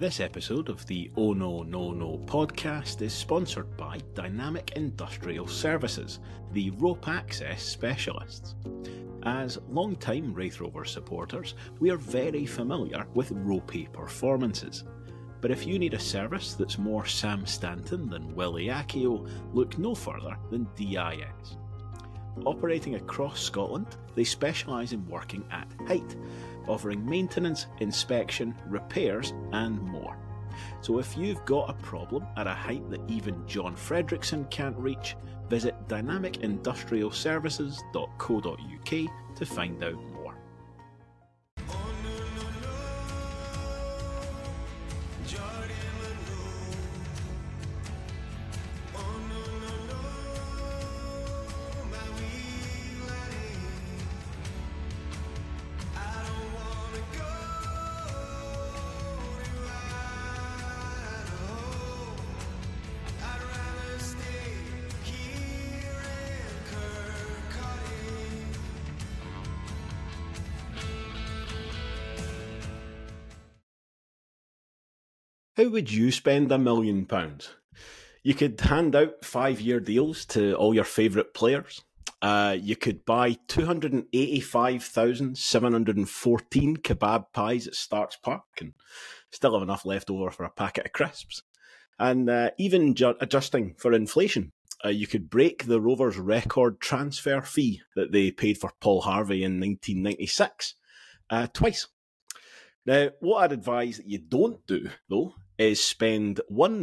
This episode of the Oh No No No podcast is sponsored by Dynamic Industrial Services, the rope access specialists. As long-time Wraith Rovers supporters, we are very familiar with ropey performances. But if you need a service that's more Sam Stanton than Willie Accio, look no further than DIS. Operating across Scotland, they specialise in working at height, offering maintenance, inspection, repairs and more. So if you've got a problem at a height that even John Fredrickson can't reach, visit dynamicindustrialservices.co.uk to find out more. How would you spend £1 million? You could hand out 5-year deals to all your favourite players. You could buy 285,714 kebab pies at Starks Park and still have enough left over for a packet of crisps. And even adjusting for inflation, you could break the Rovers' record transfer fee that they paid for Paul Harvey in 1996 twice. Now, what I'd advise that you don't do, though, is spend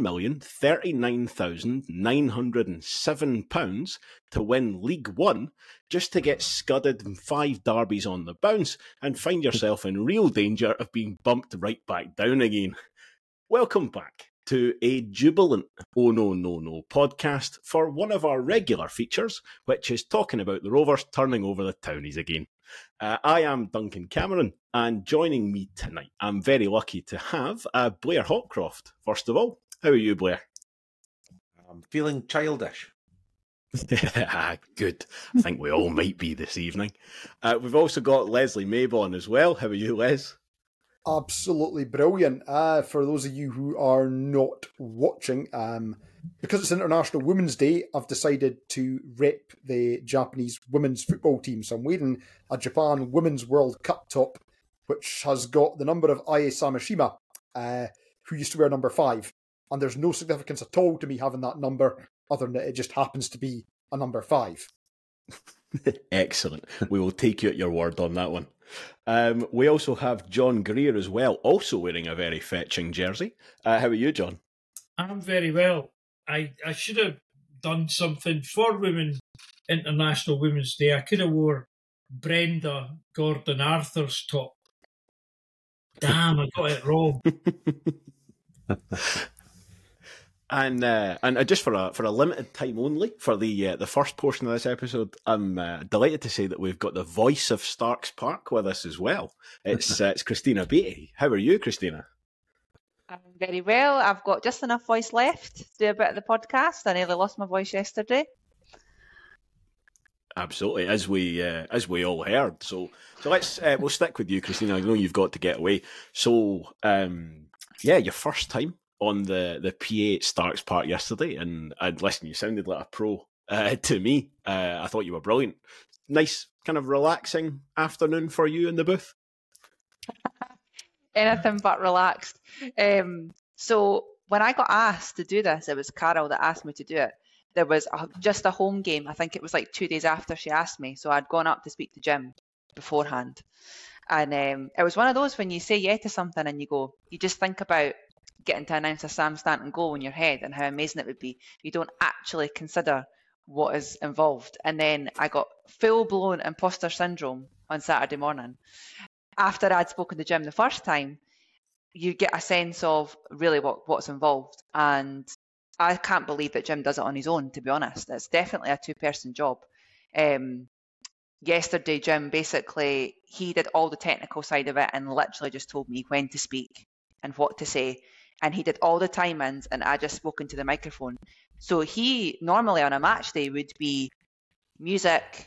£1,039,907 to win League One just to get scudded in 5 derbies on the bounce and find yourself in real danger of being bumped right back down again. Welcome back to a jubilant Oh No No No podcast for one of our regular features, which is talking about the Rovers turning over the townies again. I am Duncan Cameron, and joining me tonight, I'm very lucky to have Blair Hopcroft. First of all, how are you, Blair? I'm feeling childish. Good. I think we all might be this evening. We've also got Leslie Maybon as well. How are you, Les? Absolutely brilliant. For those of you who are not watching, because it's International Women's Day, I've decided to rep the Japanese women's football team. So I'm wearing a Japan Women's World Cup top, which has got the number of Ai Samashima, who used to wear number 5. And there's no significance at all to me having that number, other than that it just happens to be a number 5. Excellent. We will take you at your word on that one. We also have John Greer as well, also wearing a very fetching jersey. How are you, John? I'm very well. I should have done something for International Women's Day. I could have wore Brenda Gordon Arthur's top. Damn, I got it wrong. And just for a limited time only, for the first portion of this episode, I'm delighted to say that we've got the voice of Starks Park with us as well. It's Christina Beattie. How are you, Christina? I'm very well. I've got just enough voice left to do a bit of the podcast. I nearly lost my voice yesterday. Absolutely, as we all heard. So let's we'll stick with you, Christina. I know you've got to get away. So your first time on the PA at Starks Park yesterday, and listen, you sounded like a pro to me. I thought you were brilliant. Nice, kind of relaxing afternoon for you in the booth. Anything but relaxed. So when I got asked to do this, it was Carol that asked me to do it. There was just a home game. I think it was like 2 days after she asked me. So I'd gone up to speak to Jim beforehand. And it was one of those when you say yeah to something and you just think about getting to announce a Sam Stanton goal in your head and how amazing it would be. You don't actually consider what is involved. And then I got full-blown imposter syndrome on Saturday morning. After I'd spoken to Jim the first time, you get a sense of really what's involved. And I can't believe that Jim does it on his own, to be honest. It's definitely a 2-person job. Yesterday, Jim, basically, he did all the technical side of it and literally just told me when to speak and what to say. And he did all the time-ins and I just spoke into the microphone. So he normally on a match day would be music,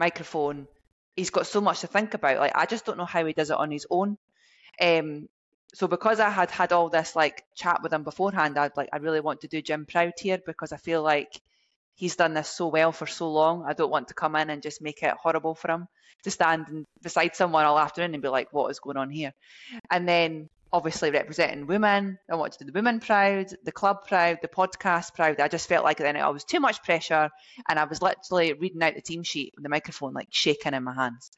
microphone. He's got so much to think about. Like, I just don't know how he does it on his own. So because I had all this like chat with him beforehand, I really want to do Jim proud here, because I feel like he's done this so well for so long. I don't want to come in and just make it horrible for him to stand beside someone all afternoon and be like, what is going on here? And then obviously representing women, I wanted to do the women proud, the club proud, the podcast proud. I just felt like then it was too much pressure, and I was literally reading out the team sheet with the microphone like shaking in my hands.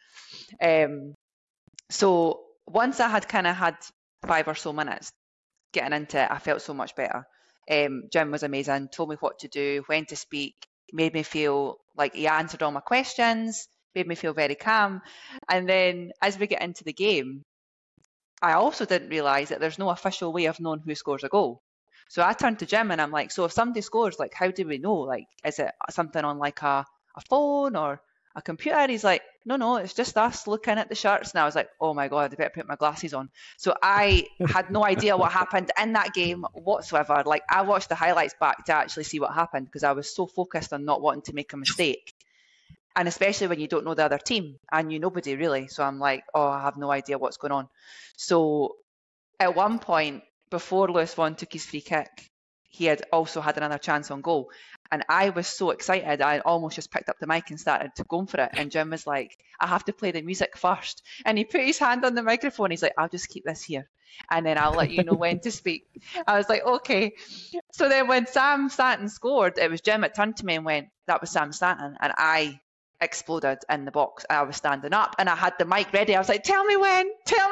So once I had kind of had 5 or so minutes getting into it, I felt so much better. Jim was amazing, told me what to do, when to speak, made me feel like he answered all my questions, made me feel very calm. And then as we get into the game, I also didn't realise that there's no official way of knowing who scores a goal. So I turned to Jim and I'm like, so if somebody scores, like, how do we know? Like, is it something on like a phone or a computer? He's like, no, it's just us looking at the shirts. And I was like, oh my God, I better put my glasses on. So I had no idea what happened in that game whatsoever. Like, I watched the highlights back to actually see what happened, because I was so focused on not wanting to make a mistake. And especially when you don't know the other team, I knew nobody really. So I'm like, oh, I have no idea what's going on. So at one point, before Lewis Vaughan took his free kick, he had also had another chance on goal. And I was so excited, I almost just picked up the mic and started going for it. And Jim was like, I have to play the music first. And he put his hand on the microphone. He's like, I'll just keep this here, and then I'll let you know when to speak. I was like, okay. So then when Sam Stanton scored, it was Jim that turned to me and went, that was Sam Stanton. And I exploded in the box. I was standing up and I had the mic ready. I was like, tell me when.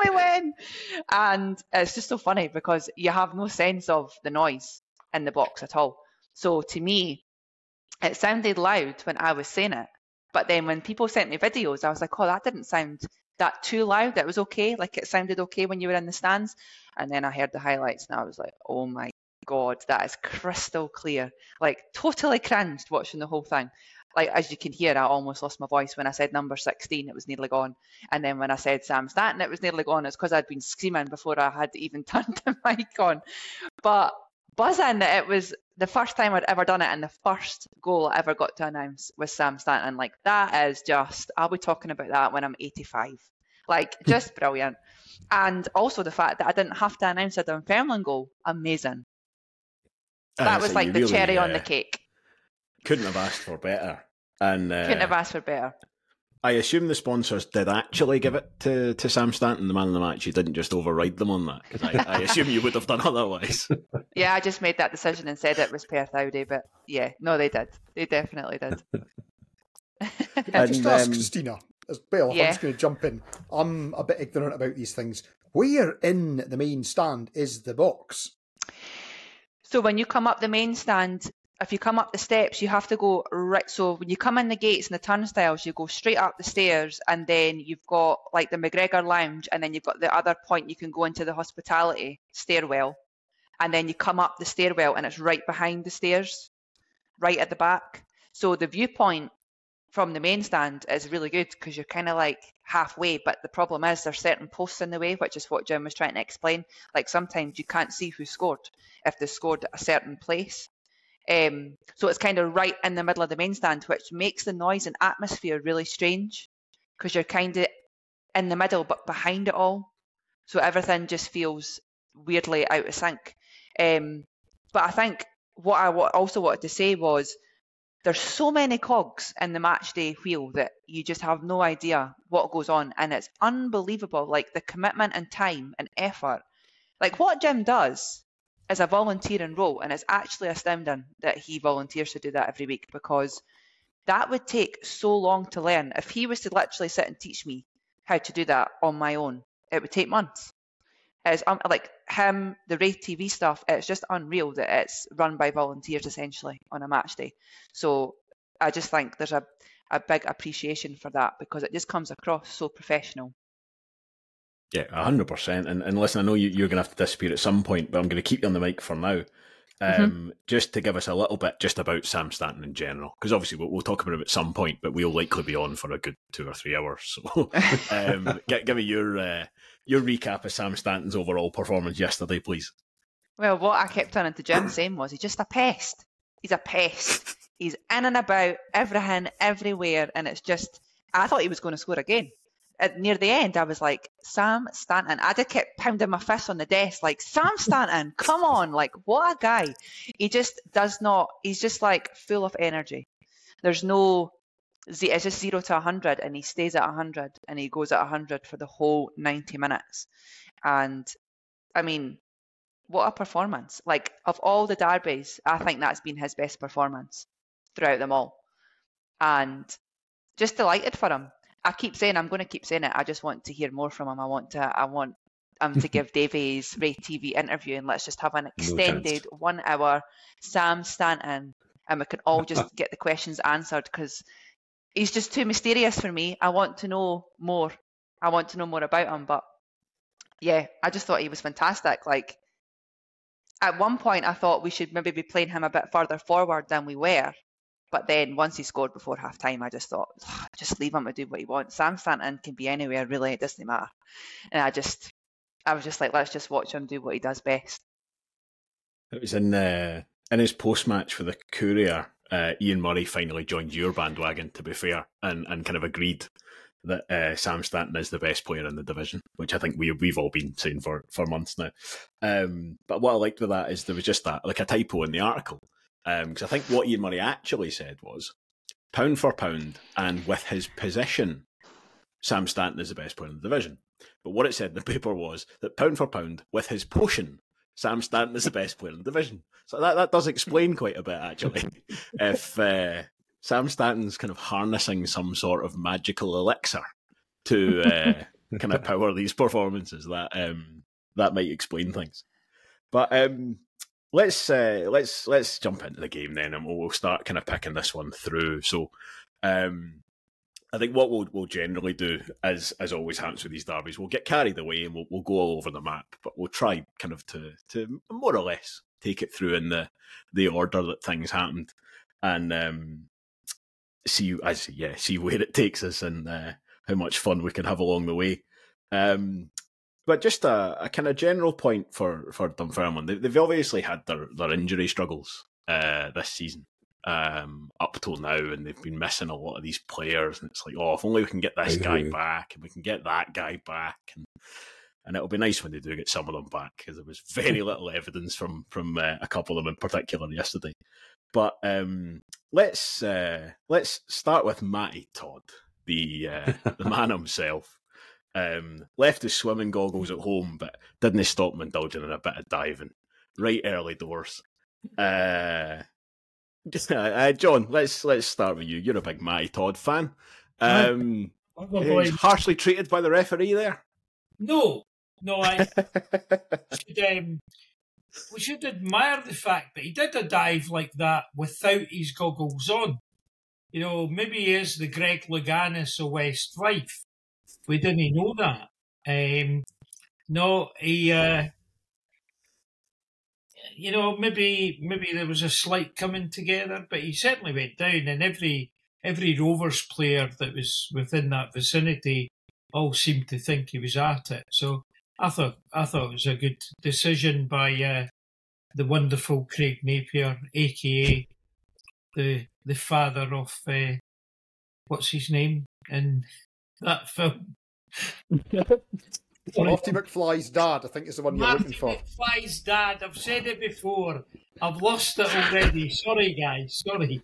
And it's just so funny because you have no sense of the noise in the box at all. So to me, it sounded loud when I was saying it. But then when people sent me videos, I was like, oh, that didn't sound that too loud. It was okay. Like, it sounded okay when you were in the stands. And then I heard the highlights and I was like, oh my God, that is crystal clear. Like, totally cringed watching the whole thing. Like, as you can hear, I almost lost my voice when I said number 16, it was nearly gone. And then when I said Sam Stanton, it was nearly gone. It's because I'd been screaming before I had even turned the mic on. But buzzing that it was the first time I'd ever done it, and the first goal I ever got to announce was Sam Stanton. Like, that is just, I'll be talking about that when I'm 85. Like, just brilliant. And also the fact that I didn't have to announce a Dunfermline goal, amazing. That was like the really, cherry on the cake. Couldn't have asked for better. And couldn't have asked for better. I assume the sponsors did actually give it to Sam Stanton, the man of the match. You didn't just override them on that, because I assume you would have done otherwise. Yeah, I just made that decision and said it was Perth Audi, but yeah, no, they did. They definitely did. Just ask Christina as well. Yeah. I'm just going to jump in. I'm a bit ignorant about these things. Where in the main stand is the box? So when you come up the main stand, if you come up the steps, you have to go right. So when you come in the gates and the turnstiles, you go straight up the stairs, and then you've got like the McGregor Lounge, and then you've got the other point you can go into the hospitality stairwell, and then you come up the stairwell and it's right behind the stairs, right at the back. So the viewpoint from the main stand is really good because you're kind of like halfway, but the problem is there's certain posts in the way, which is what Jim was trying to explain. Like, sometimes you can't see who scored if they scored at a certain place. So it's kind of right in the middle of the main stand, which makes the noise and atmosphere really strange because you're kind of in the middle but behind it all. So everything just feels weirdly out of sync. But I think what I also wanted to say was there's so many cogs in the match day wheel that you just have no idea what goes on. And it's unbelievable, like the commitment and time and effort. Like, what Jim does is a volunteering role, and it's actually astounding that he volunteers to do that every week, because that would take so long to learn. If he was to literally sit and teach me how to do that on my own, it would take months. It's like him, the Wraith TV stuff, it's just unreal that it's run by volunteers essentially on a match day. So I just think there's a big appreciation for that because it just comes across so professional. Yeah, 100%. And listen, I know you're going to have to disappear at some point, but I'm going to keep you on the mic for now. Just to give us a little bit just about Sam Stanton in general, because obviously we'll talk about it at some point, but we'll likely be on for a good 2 or 3 hours. So give me your recap of Sam Stanton's overall performance yesterday, please. Well, what I kept turning to Jim saying was he's just a pest. He's a pest. He's in and about everything, everywhere, and it's just, I thought he was going to score again. near the end, I was like, Sam Stanton. I just kept pounding my fist on the desk, like, Sam Stanton, come on, like, what a guy. He just does not, he's just like full of energy. There's no, it's just 0 to 100, and he stays at 100, and he goes at 100 for the whole 90 minutes. And I mean, what a performance. Like, of all the derbies, I think that's been his best performance throughout them all. And just delighted for him. I keep saying, I'm going to keep saying it. I just want to hear more from him. I want him to give Davies Ray TV interview, and let's just have an extended 1 hour Sam Stanton, and we can all just get the questions answered, because he's just too mysterious for me. I want to know more. I want to know more about him. But yeah, I just thought he was fantastic. Like, at one point, I thought we should maybe be playing him a bit further forward than we were. But then once he scored before half time, I just thought, just leave him to do what he wants. Sam Stanton can be anywhere, really. It doesn't matter. And I was just like, let's just watch him do what he does best. It was in his post-match for the Courier, Ian Murray finally joined your bandwagon, to be fair, and kind of agreed that Sam Stanton is the best player in the division, which I think we've all been saying for months now. But what I liked with that is there was just that, like a typo in the article. Because I think what Ian Murray actually said was, pound for pound, and with his position, Sam Stanton is the best player in the division. But what it said in the paper was that pound for pound, with his potion, Sam Stanton is the best player in the division. So that does explain quite a bit, actually. If Sam Stanton's kind of harnessing some sort of magical elixir to kind of power these performances, that might explain things. But let's jump into the game then, and we'll start kind of picking this one through. So I think what we'll generally do, as always happens with these derbies, we'll get carried away and we'll go all over the map, but we'll try kind of to more or less take it through in the order that things happened, and see where it takes us, and how much fun we can have along the way. But just a kind of general point for Dunfermline. They've obviously had their injury struggles this season up till now, and they've been missing a lot of these players. And it's like, if only we can get this guy back, and we can get that guy back, and it'll be nice when they do get some of them back, because there was very little evidence from a couple of them in particular yesterday. But let's start with Matty Todd, the man himself. Left his swimming goggles at home, but didn't stop him indulging in a bit of diving right early doors. John, let's start with you. You're a big Matty Todd fan. He's harshly treated by the referee there. No, we should admire the fact that he did a dive like that without his goggles on. You know, maybe he is the Greg Louganis of West Fife. We didn't know that. No, he, maybe there was a slight coming together, but he certainly went down, and every Rovers player that was within that vicinity all seemed to think he was at it. So I thought it was a good decision by the wonderful Craig Napier, aka the father of what's his name in that film. Lofty McFly's dad, I think, is the one you're looking for. Lofty McFly's dad. I've said it before. I've lost it already. Sorry, guys. Sorry.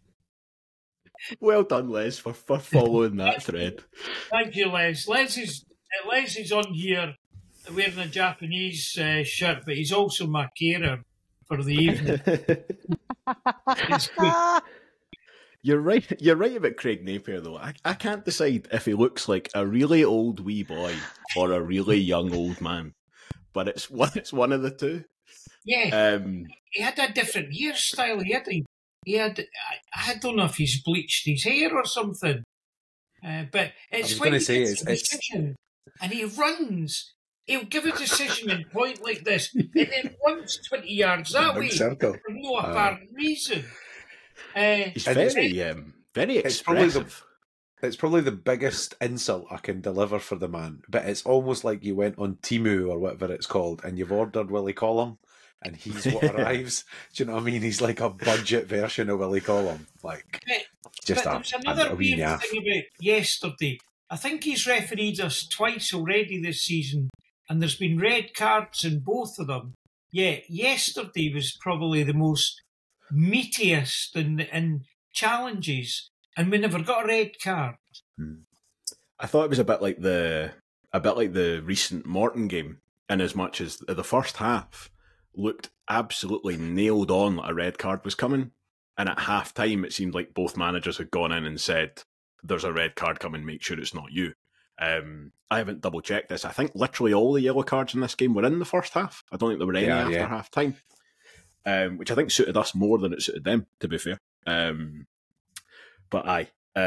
Well done, Les, for following that thread. Thank you, Les. Les is on here wearing a Japanese shirt, but he's also my carer for the evening. It's good. You're right about Craig Napier, though. I can't decide if he looks like a really old wee boy or a really young old man, but it's one of the two. Yeah, he had a different hairstyle. He had. I don't know if he's bleached his hair or something, but it's when he gets a decision and he runs. He'll give a decision and point like this, and then runs 20 yards that way for no apparent reason. He's very expressive. It's probably the biggest insult I can deliver for the man, but it's almost like you went on Temu or whatever it's called, and you've ordered Willie Collum, and he's what arrives. Do you know what I mean? He's like a budget version of Willie Collum. Like, but there was another weird thing about yesterday. I think he's refereed us twice already this season, and there's been red cards in both of them. Yeah, yesterday was probably the most meatiest in challenges, and we never got a red card. I thought it was a bit like the recent Morton game, in as much as the first half looked absolutely nailed on that a red card was coming, and at half time it seemed like both managers had gone in and said, "There's a red card coming, make sure it's not you." I haven't double checked this. I think literally all the yellow cards in this game were in the first half. I don't think there were any after half time, which I think suited us more than it suited them, to be fair. But I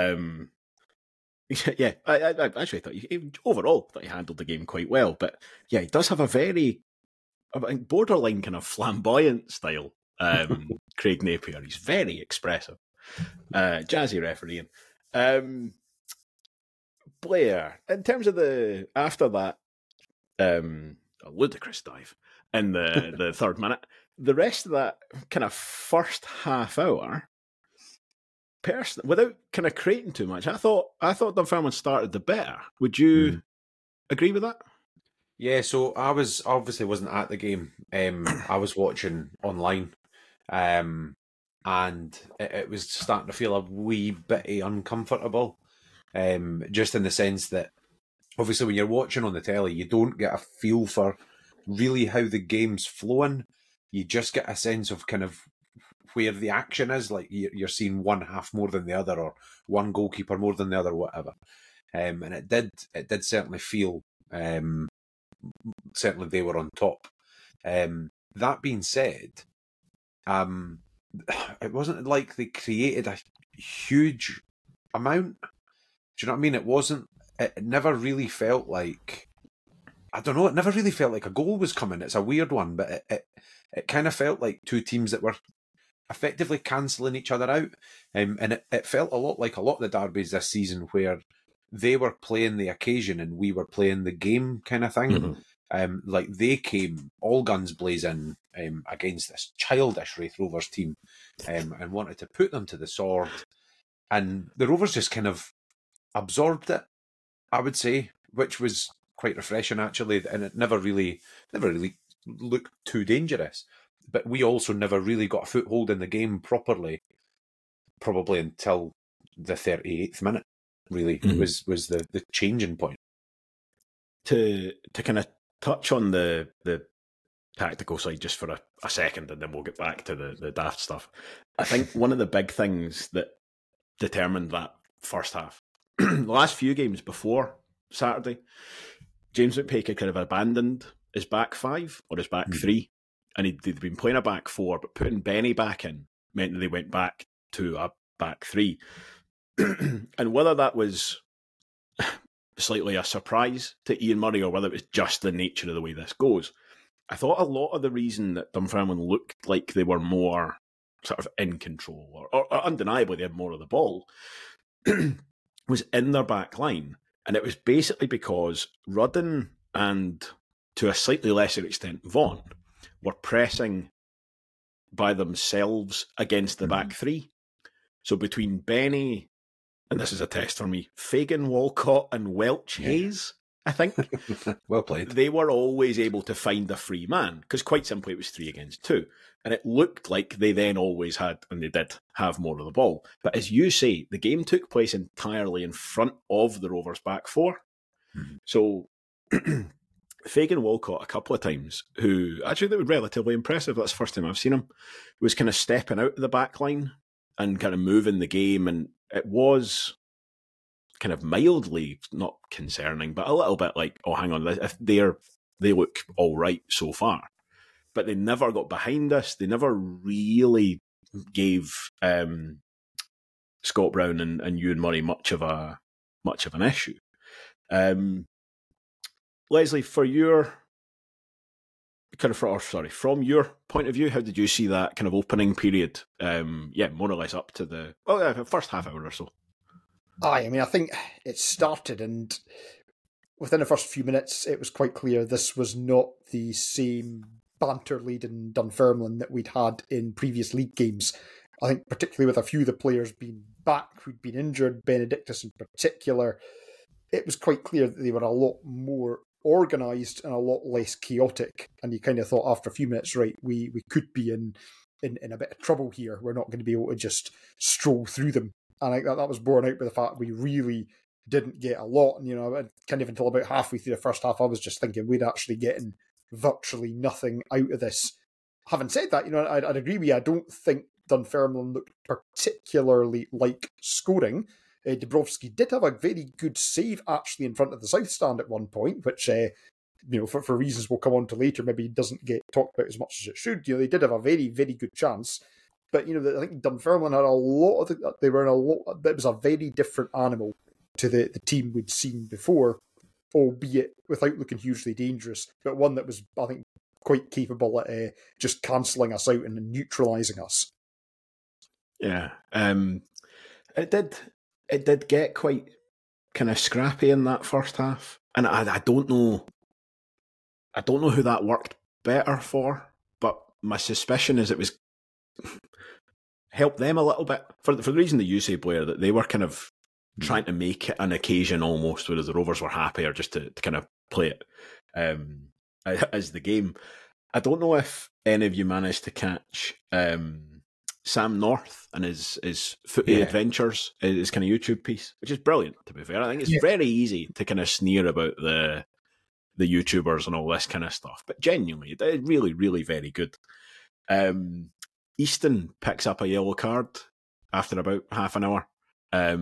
actually thought overall he handled the game quite well. But yeah, he does have a very borderline kind of flamboyant style. Craig Napier, he's very expressive, jazzy refereeing. Blair, in terms of after that a ludicrous dive in the third minute, the rest of that kind of first half hour, without kind of creating too much, I thought Dunfermline started the better. Would you agree with that? Yeah, so I obviously wasn't at the game. I was watching online, and it was starting to feel a wee bit uncomfortable. Just in the sense that, obviously, when you're watching on the telly, you don't get a feel for really how the game's flowing. You just get a sense of kind of where the action is. Like you're seeing one half more than the other, or one goalkeeper more than the other, whatever. And it did certainly feel, certainly they were on top. That being said, it wasn't like they created a huge amount. Do you know what I mean? It never really felt like, I don't know, it never really felt like a goal was coming. It's a weird one, but it kind of felt like two teams that were effectively cancelling each other out. And it felt a lot like a lot of the derbies this season, where they were playing the occasion and we were playing the game kind of thing. Like they came all guns blazing against this childish Wraith Rovers team, and wanted to put them to the sword. And the Rovers just kind of absorbed it, I would say, which was quite refreshing actually, and it never really looked too dangerous. But we also never really got a foothold in the game properly, probably until the 38th minute. Really, was the changing point. To kind of touch on the tactical side just for a second, and then we'll get back to the daft stuff. I think one of the big things that determined that first half, the last few games before Saturday, James McPake had kind of abandoned his back five or his back three, and they'd been playing a back four, but putting Benny back in meant that they went back to a back three. And whether that was slightly a surprise to Ian Murray or whether it was just the nature of the way this goes, I thought a lot of the reason that Dunfermline looked like they were more sort of in control, or undeniably they had more of the ball, was in their back line. And it was basically because Rudden and, to a slightly lesser extent, Vaughan were pressing by themselves against the back three. So between Benny, and this is a test for me, Fagan, Walcott and Welch Hayes, I think. Well played. They were always able to find a free man, because quite simply it was 3 against 2. And it looked like they then always had, and they did have more of the ball. But as you say, the game took place entirely in front of the Rovers' back four. So Fagan Walcott a couple of times, who actually they were relatively impressive, that's the first time I've seen him, was kind of stepping out of the back line and kind of moving the game, and it was kind of mildly not concerning, but a little bit like, oh, hang on, if they look all right so far. But they never got behind us. They never really gave Scott Brown and Ewan Murray much of an issue. Leslie, from your point of view, how did you see that kind of opening period? More or less up to the first half hour or so. I mean, I think it started, and within the first few minutes, it was quite clear this was not the same banter lead in Dunfermline that we'd had in previous league games. I think particularly with a few of the players being back who'd been injured, Benedictus in particular, it was quite clear that they were a lot more organised and a lot less chaotic. And you kind of thought after a few minutes, right, we could be in a bit of trouble here. We're not going to be able to just stroll through them. And I think that was borne out by the fact we really didn't get a lot. And, kind of until about halfway through the first half, I was just thinking we'd actually getting virtually nothing out of this. Having said that, I'd agree with you. I don't think Dunfermline looked particularly like scoring. Dubrovsky did have a very good save actually in front of the south stand at one point, which, for reasons we'll come on to later, maybe doesn't get talked about as much as it should. They did have a very, very good chance. But, I think Dunfermline had a lot of they were in a lot, it was a very different animal to the team we'd seen before, albeit without looking hugely dangerous, but one that was, I think, quite capable at just cancelling us out and neutralising us. Yeah. It did get quite kind of scrappy in that first half. And I don't know who that worked better for, but my suspicion is it was helped them a little bit for the reason that you say, Blair, that they were kind of trying to make it an occasion almost, whereas the Rovers were happier just to kind of play it as the game. I don't know if any of you managed to catch Sam North and his Footy Adventures, his kind of YouTube piece, which is brilliant, to be fair. I think it's very easy to kind of sneer about the YouTubers and all this kind of stuff, but genuinely, they're really, really very good. Easton picks up a yellow card after about half an hour. I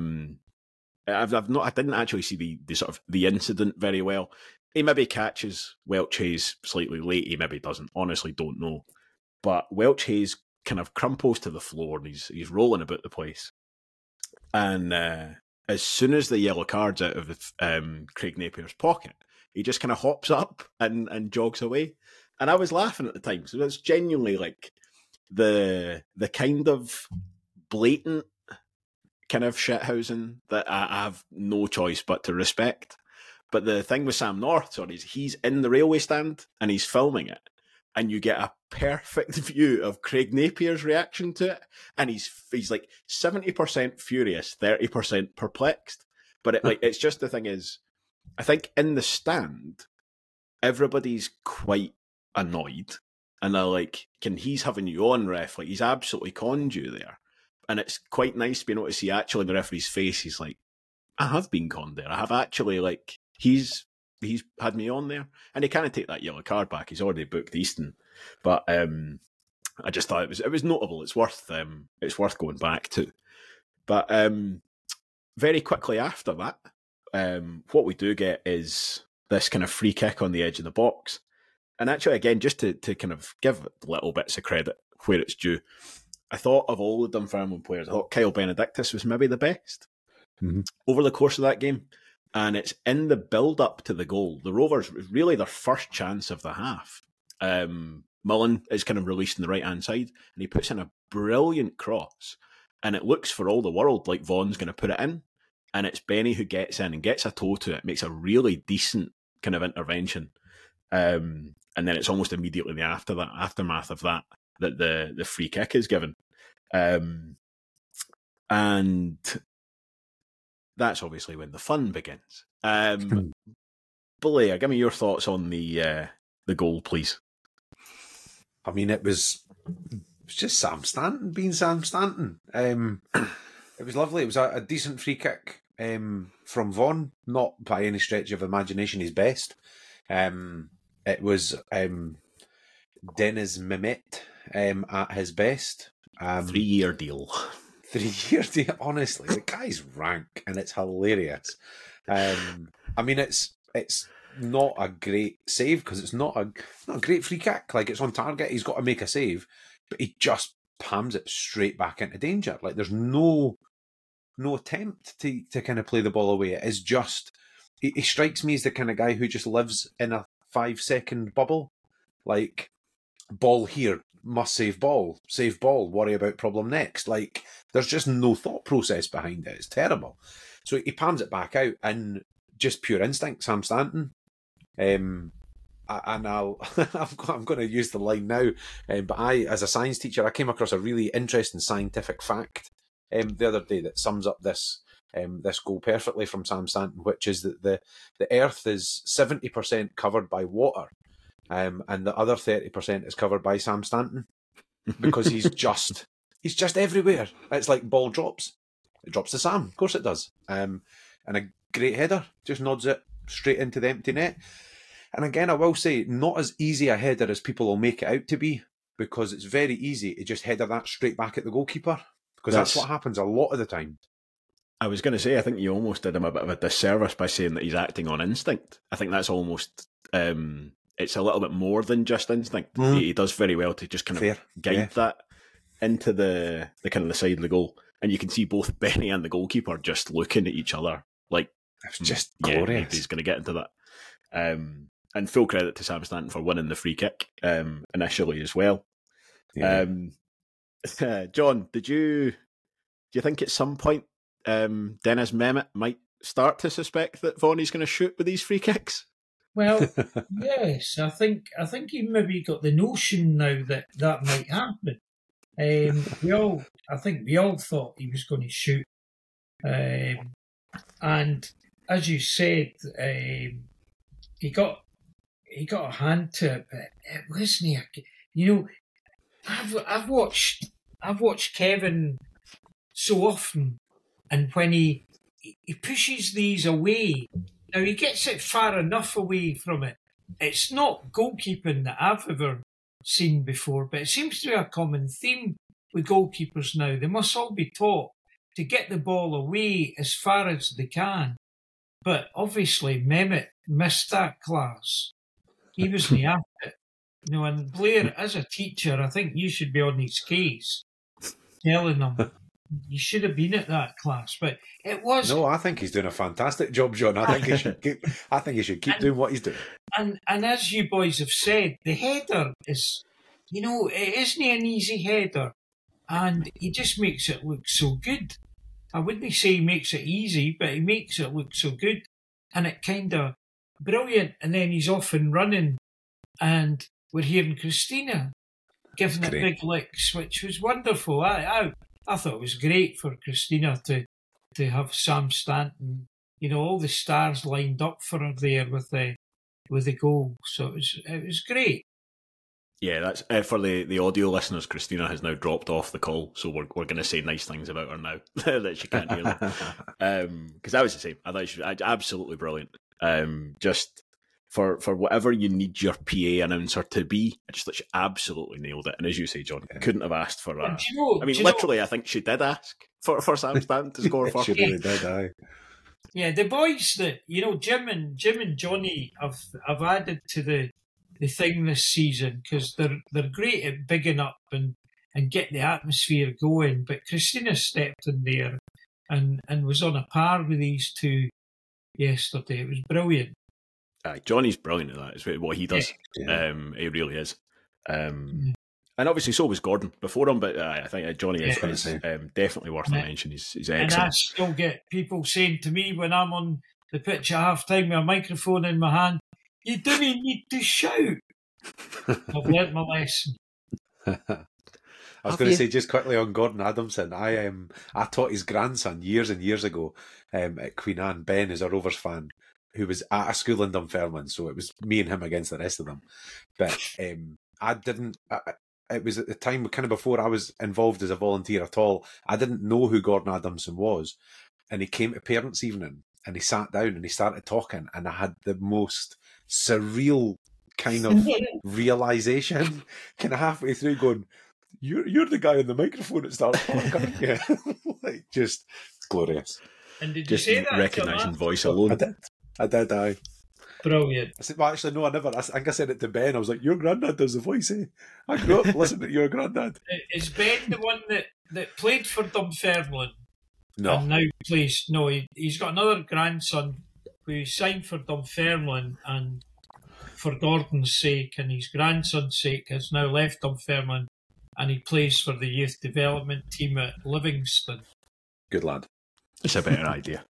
didn't actually see the sort of the incident very well. He maybe catches Welch Hayes slightly late. He maybe doesn't. Honestly, don't know. But Welch Hayes kind of crumples to the floor and he's rolling about the place. And as soon as the yellow card's out of Craig Napier's pocket, he just kind of hops up and jogs away. And I was laughing at the time. So it's genuinely like the kind of blatant kind of shithousing that I have no choice but to respect. But the thing with Sam North, he's in the railway stand and he's filming it. And you get a perfect view of Craig Napier's reaction to it. And he's like 70% furious, 30% perplexed. But it's just the thing is, I think in the stand, everybody's quite annoyed. And they're like, he's having you on, ref? Like, he's absolutely conned you there. And it's quite nice being able to see actually in the referee's face, he's like, I have been conned there. I have actually, like, he's had me on there. And he can't take that yellow card back. He's already booked Easton. But I just thought it was notable. It's worth going back to. But very quickly after that, what we do get is this kind of free kick on the edge of the box. And actually, again, just to kind of give little bits of credit where it's due, I thought of all the Dunfermline players, I thought Kyle Benedictus was maybe the best over the course of that game. And it's in the build-up to the goal. The Rovers, really their first chance of the half. Mullen is kind of released on the right-hand side, and he puts in a brilliant cross. And it looks for all the world like Vaughan's going to put it in. And it's Benny who gets in and gets a toe to it, makes a really decent kind of intervention. And then it's almost immediately in the aftermath of that the free kick is given. And that's obviously when the fun begins. Blair, give me your thoughts on the goal, please. I mean, it was just Sam Stanton being Sam Stanton. It was lovely. It was a decent free kick from Vaughan, not by any stretch of imagination his best. It was Denis Mehmet at his best. 3-year deal. 3 years deal. Honestly, the guy's rank and it's hilarious. I mean, it's not a great save because it's not a great free kick. Like, it's on target. He's got to make a save, but he just pams it straight back into danger. Like, there's no attempt to kind of play the ball away. It is just, he strikes me as the kind of guy who just lives in a 5-second bubble. Like, ball here, must save ball, worry about problem next. Like, there's just no thought process behind it. It's terrible. So he pans it back out and just pure instinct, Sam Stanton. And I'm going to use the line now, but as a science teacher, I came across a really interesting scientific fact the other day that sums up this this goal perfectly from Sam Stanton, which is that the earth is 70% covered by water, and the other 30% is covered by Sam Stanton, because he's just everywhere. It's like ball drops. It drops to Sam. Of course it does. And a great header. Just nods it straight into the empty net. And again, I will say, not as easy a header as people will make it out to be, because it's very easy to just header that straight back at the goalkeeper, because that's what happens a lot of the time. I was going to say, I think you almost did him a bit of a disservice by saying that he's acting on instinct. I think that's almost, it's a little bit more than just instinct. He does very well to just kind of guide that into the kind of the side of the goal. And you can see both Benny and the goalkeeper just looking at each other like, it's just glorious. He's going to get into that. And full credit to Sam Stanton for winning the free kick initially as well. Yeah. John, do you think at some point Dennis Mehmet might start to suspect that Vonnie's going to shoot with these free kicks? Well, yes, I think he maybe got the notion now that might happen. I think we all thought he was going to shoot, and as you said, he got a hand to it, but it wasn't. I've watched Kevin so often, and when he pushes these away, now he gets it far enough away from it. It's not goalkeeping that I've ever seen before, but it seems to be a common theme with goalkeepers now. They must all be taught to get the ball away as far as they can. But obviously Mehmet missed that class. He wasn't after it. And Blair, as a teacher, I think you should be on his case, telling him you should have been at that class. But it was. No, I think he's doing a fantastic job, John. I think he should keep doing what he's doing. And as you boys have said, the header is, it isn't an easy header, and he just makes it look so good. I wouldn't say he makes it easy, but he makes it look so good, and it kind of brilliant. And then he's off and running, and we're hearing Christina giving it big licks, which was wonderful. I thought it was great for Christina to have Sam Stanton, all the stars lined up for her there with the goal. So it was great. Yeah, that's for the audio listeners. Christina has now dropped off the call, so we're going to say nice things about her now that she can't hear them. Because I was the same. I thought she was absolutely brilliant. Just for whatever you need your PA announcer to be, I just thought she absolutely nailed it. And as you say, John, couldn't have asked for that. Literally, I think she did ask for Sam Stanton to score first. She really did, aye. Yeah, the boys that Jim and Johnny have added to the thing this season, because they're great at bigging up and get the atmosphere going. But Christina stepped in there and was on a par with these two yesterday. It was brilliant. Johnny's brilliant at that. It's what he does. Yeah. He really is. And obviously so was Gordon before him, but I think Johnny is definitely worth a mention. He's excellent. And I still get people saying to me when I'm on the pitch at half-time with a microphone in my hand, "You didn't need to shout." I've learnt my lesson. I was going to say, just quickly on Gordon Adamson, I taught his grandson years and years ago at Queen Anne. Ben is a Rovers fan who was at a school in Dunfermline, so it was me and him against the rest of them. But it was at the time, kind of before I was involved as a volunteer at all, I didn't know who Gordon Adamson was. And he came to parents' evening and he sat down and he started talking, and I had the most surreal kind of realisation kind of halfway through going, you're the guy on the microphone that starts talking, aren't you? Like, just glorious. And did you just say that? Recognising voice alone. I did, aye. Brilliant. I said, well, actually, no, I never. I think I said it to Ben. I was like, your granddad does the voice, eh? I grew up listening to your granddad. Is Ben the one that played for Dunfermline? No. And now plays. No, he's got another grandson who signed for Dunfermline, and for Gordon's sake and his grandson's sake has now left Dunfermline, and he plays for the youth development team at Livingston. Good lad. It's a better idea.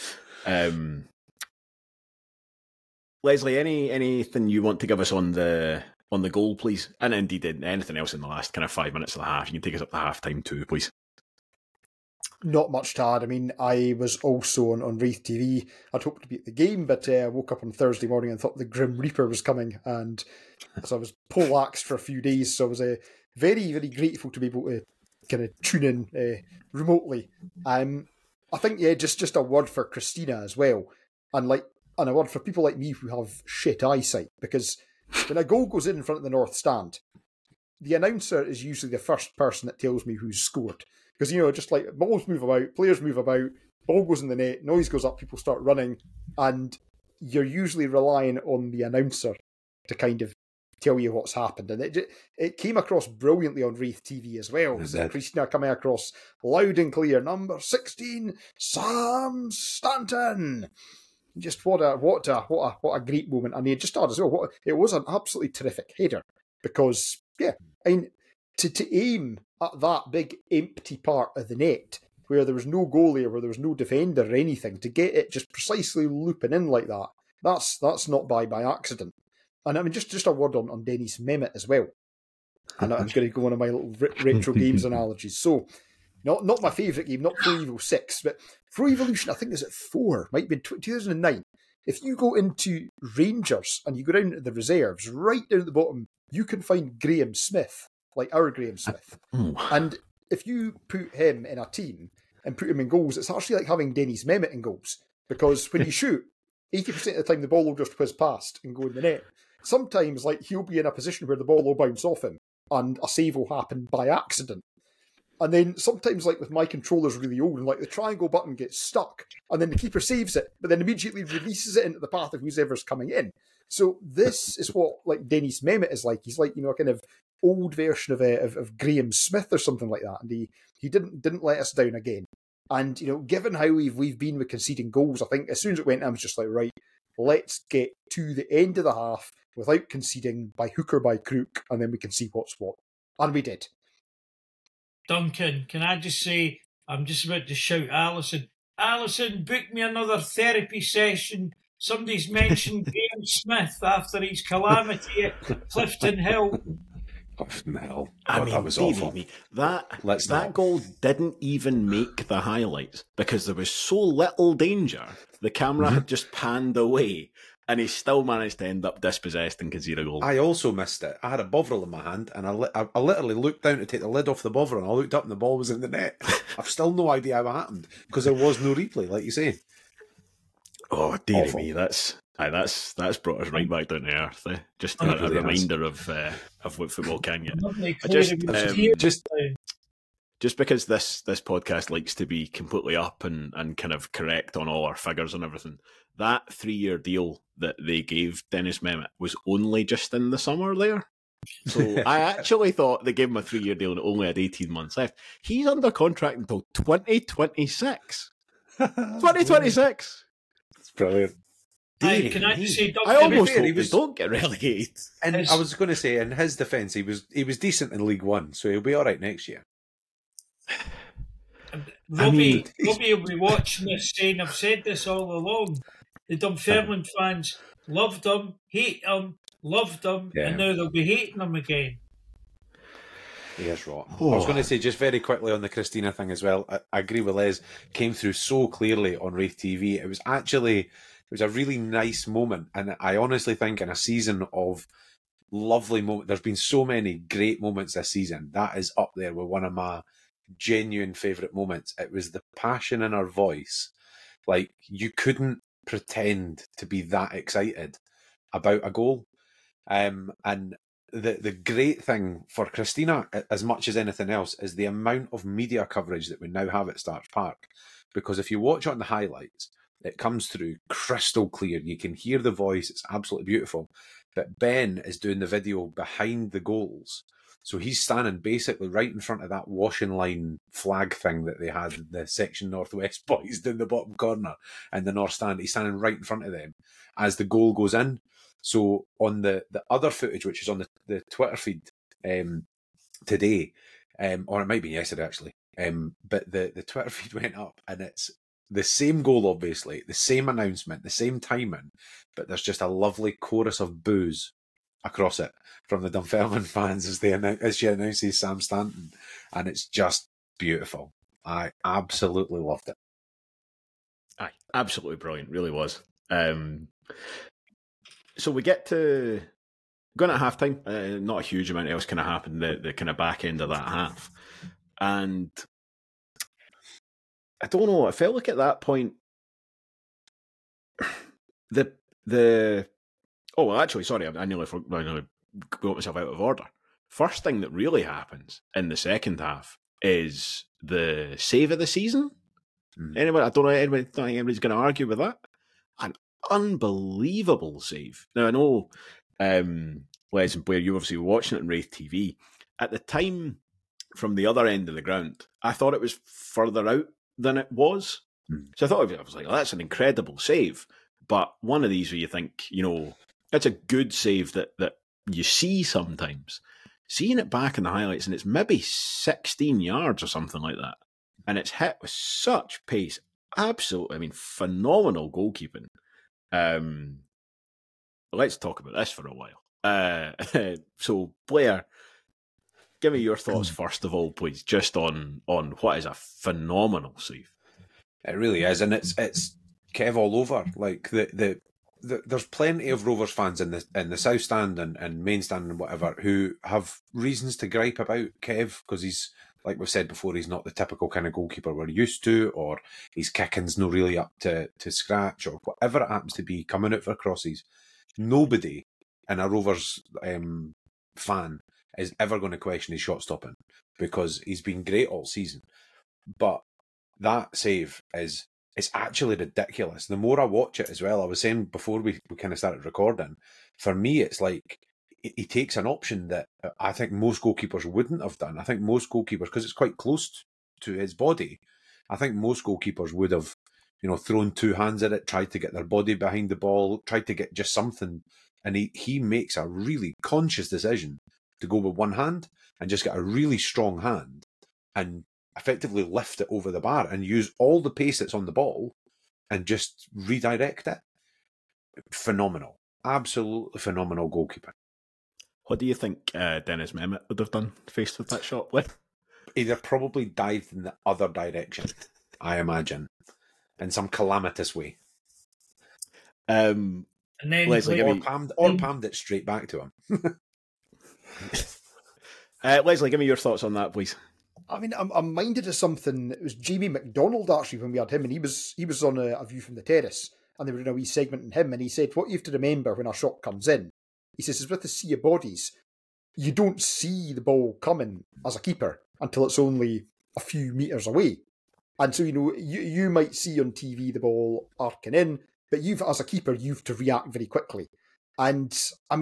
Leslie, anything you want to give us on the goal, please? And indeed, anything else in the last kind of 5 minutes of the half? You can take us up to half time too, please. Not much to add. I mean, I was also on Wraith TV. I'd hoped to be at the game, but I woke up on Thursday morning and thought the Grim Reaper was coming, and so I was poleaxed for a few days. So I was very, very grateful to be able to kind of tune in remotely. I think, just a word for Christina as well, and a word for people like me who have shit eyesight, because when a goal goes in front of the North Stand, the announcer is usually the first person that tells me who's scored. Because, just like balls move about, players move about, ball goes in the net, noise goes up, people start running, and you're usually relying on the announcer to kind of tell you what's happened. And it came across brilliantly on Wraith TV as well. Christina coming across loud and clear, number 16, Sam Stanton. Just what a great moment. And he just started as well. It was an absolutely terrific header, because to aim at that big empty part of the net where there was no goalie or where there was no defender or anything, to get it just precisely looping in like that, that's not by accident. And I mean, just a word on Dennis Mehmet as well. And I'm going to go one of my little retro games analogies. So, not my favourite game, not Pro Evo 6, but Pro Evolution, I think is at 4, might be 2009. If you go into Rangers and you go down to the reserves, right down at the bottom, you can find Graham Smith, like our Graham Smith. And if you put him in a team and put him in goals, it's actually like having Dennis Mehmet in goals. Because when you shoot, 80% of the time the ball will just whiz past and go in the net. Sometimes, he'll be in a position where the ball will bounce off him and a save will happen by accident. And then sometimes, with my controller's really old, and the triangle button gets stuck, and then the keeper saves it, but then immediately releases it into the path of whoever's coming in. So this is what Dennis Mehmet is like. He's a kind of old version of Graham Smith or something like that, and he didn't let us down again. And given how we've been with conceding goals, I think as soon as it went, I was just like, right, let's get to the end of the half without conceding by hook or by crook, and then we can see what's what. And we did. Duncan, can I just say, I'm just about to shout Alison, book me another therapy session. Somebody's mentioned Graham Smith after his calamity at Clifton Hill. Clifton Hill. That was awful. That goal didn't even make the highlights because there was so little danger. The camera had just panned away, and he still managed to end up dispossessed and concede a goal. I also missed it. I had a Bovril in my hand, and I literally looked down to take the lid off the Bovril, and I looked up and the ball was in the net. I've still no idea how it happened, because there was no replay, like you say. Oh, dear me, that's brought us right back down to earth. Just a reminder of what football can get. Just because this podcast likes to be completely up and kind of correct on all our figures and everything, that 3-year deal that they gave Dennis Mehmet was only just in the summer there. So I actually thought they gave him a 3-year deal and only had 18 months left. He's under contract until 2026. 2026! That's brilliant. Can I just say, I almost hope they don't get relegated. And I was going to say, in his defence, he was decent in League One, so he'll be all right next year. Robbie will be watching this saying, I've said this all along, the Dunfermline fans loved him, hate him, loved him, and now they'll be hating him again. He is right. I was going to say, just very quickly on the Christina thing as well, I agree with Les, came through so clearly on Wraith TV. It was a really nice moment, and I honestly think in a season of lovely moments, there's been so many great moments this season, that is up there with one of my genuine favourite moments. It was the passion in her voice. You couldn't pretend to be that excited about a goal. And the great thing for Christina, as much as anything else, is the amount of media coverage that we now have at Starks Park. Because if you watch it on the highlights, it comes through crystal clear. You can hear the voice. It's absolutely beautiful. But Ben is doing the video behind the goals. So he's standing basically right in front of that washing line flag thing that they had, the Section Northwest boys down the bottom corner and the North Stand. He's standing right in front of them as the goal goes in. So on the other footage, which is on the Twitter feed today, or it might be yesterday actually, but the Twitter feed went up and it's the same goal, obviously, the same announcement, the same timing, but there's just a lovely chorus of boos across it from the Dunfermline fans as she announces Sam Stanton, and it's just beautiful. I absolutely loved it. Aye, absolutely brilliant, really was. So we get to going at half time. Not a huge amount else kind of happened the kind of back end of that half, and I don't know. I felt like at that point the oh well, actually, sorry, I nearly got myself out of order. First thing that really happens in the second half is the save of the season. Anyway, I don't think anybody's going to argue with that. An unbelievable save. Now I know, Les and Blair, you obviously were watching it on Wraith TV at the time. From the other end of the ground, I thought it was further out than it was. So I was like, oh, that's an incredible save. But one of these where you think, it's a good save that you see sometimes. Seeing it back in the highlights, and it's maybe 16 yards or something like that. And it's hit with such pace. Absolutely, phenomenal goalkeeping. Let's talk about this for a while. So, Blair, give me your thoughts first of all, please, just on what is a phenomenal save. It really is, and it's Kev all over. Like there's plenty of Rovers fans in the South Stand and Main Stand and whatever who have reasons to gripe about Kev because he's, like we've said before, he's not the typical kind of goalkeeper we're used to, or his kicking's not really up to scratch, or whatever it happens to be coming out for crosses. Nobody in a Rovers fan is ever going to question his shot stopping because he's been great all season. But that save it's actually ridiculous. The more I watch it as well, I was saying before we kind of started recording, for me it's like he takes an option that I think most goalkeepers wouldn't have done. I think most goalkeepers, because it's quite close to his body, I think most goalkeepers would have, thrown two hands at it, tried to get their body behind the ball, tried to get just something. And he makes a really conscious decision to go with one hand and just get a really strong hand and effectively lift it over the bar and use all the pace that's on the ball and just redirect it. Phenomenal. Absolutely phenomenal goalkeeper. What do you think Dennis Mehmet would have done faced with that shot with? He'd have probably dived in the other direction, I imagine, in some calamitous way. And then Leslie, palmed it straight back to him. Leslie, give me your thoughts on that, please. I'm minded of something. It was Jamie McDonald, actually, when we had him, and he was on a View from the Terrace, and they were in a wee segment in him, and he said, what you have to remember when a shot comes in, he says, is with the sea of bodies, you don't see the ball coming as a keeper until it's only a few metres away. And so, you might see on TV the ball arcing in, but as a keeper, you've to react very quickly. And,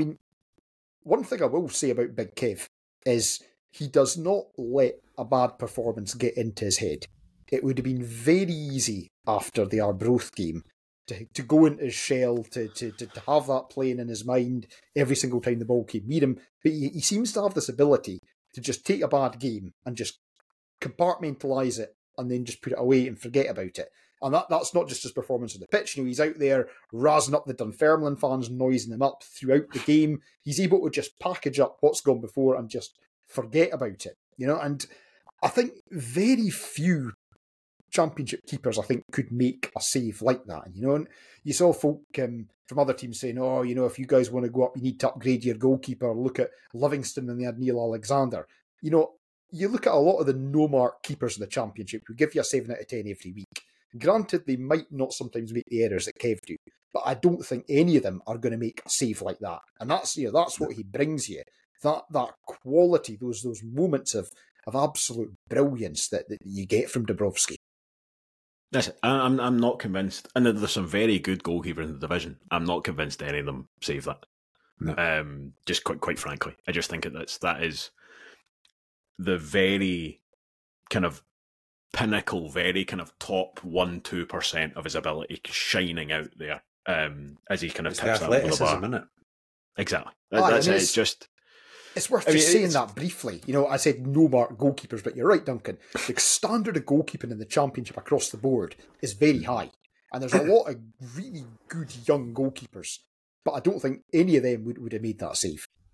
one thing I will say about Big Kev is he does not let a bad performance get into his head. It would have been very easy after the Arbroath game to go into his shell, to have that playing in his mind every single time the ball came near him. But he seems to have this ability to just take a bad game and just compartmentalise it and then just put it away and forget about it. And that's not just his performance on the pitch. He's out there razzing up the Dunfermline fans, noising them up throughout the game. He's able to just package up what's gone before and just forget about it. And I think very few Championship keepers, I think, could make a save like that. And you saw folk from other teams saying, if you guys want to go up, you need to upgrade your goalkeeper. Look at Livingston when they had Neil Alexander. You look at a lot of the no-mark keepers in the Championship who give you a 7 out of 10 every week. Granted, they might not sometimes make the errors that Kev do, but I don't think any of them are going to make a save like that. And that's what he brings you. That quality, those moments of absolute brilliance that you get from Dabrowski. Listen, I'm not convinced, and there's some very good goalkeepers in the division. I'm not convinced any of them save that. No. Just quite frankly, I just think that is the very kind of pinnacle, very kind of top 1-2% of his ability shining out there as he kind of tips that over the bar. Isn't it? Exactly. That's it. It's just. It's worth saying that briefly. I said no mark goalkeepers, but you're right, Duncan. The standard of goalkeeping in the Championship across the board is very high. And there's a lot of really good young goalkeepers. But I don't think any of them would have made that save.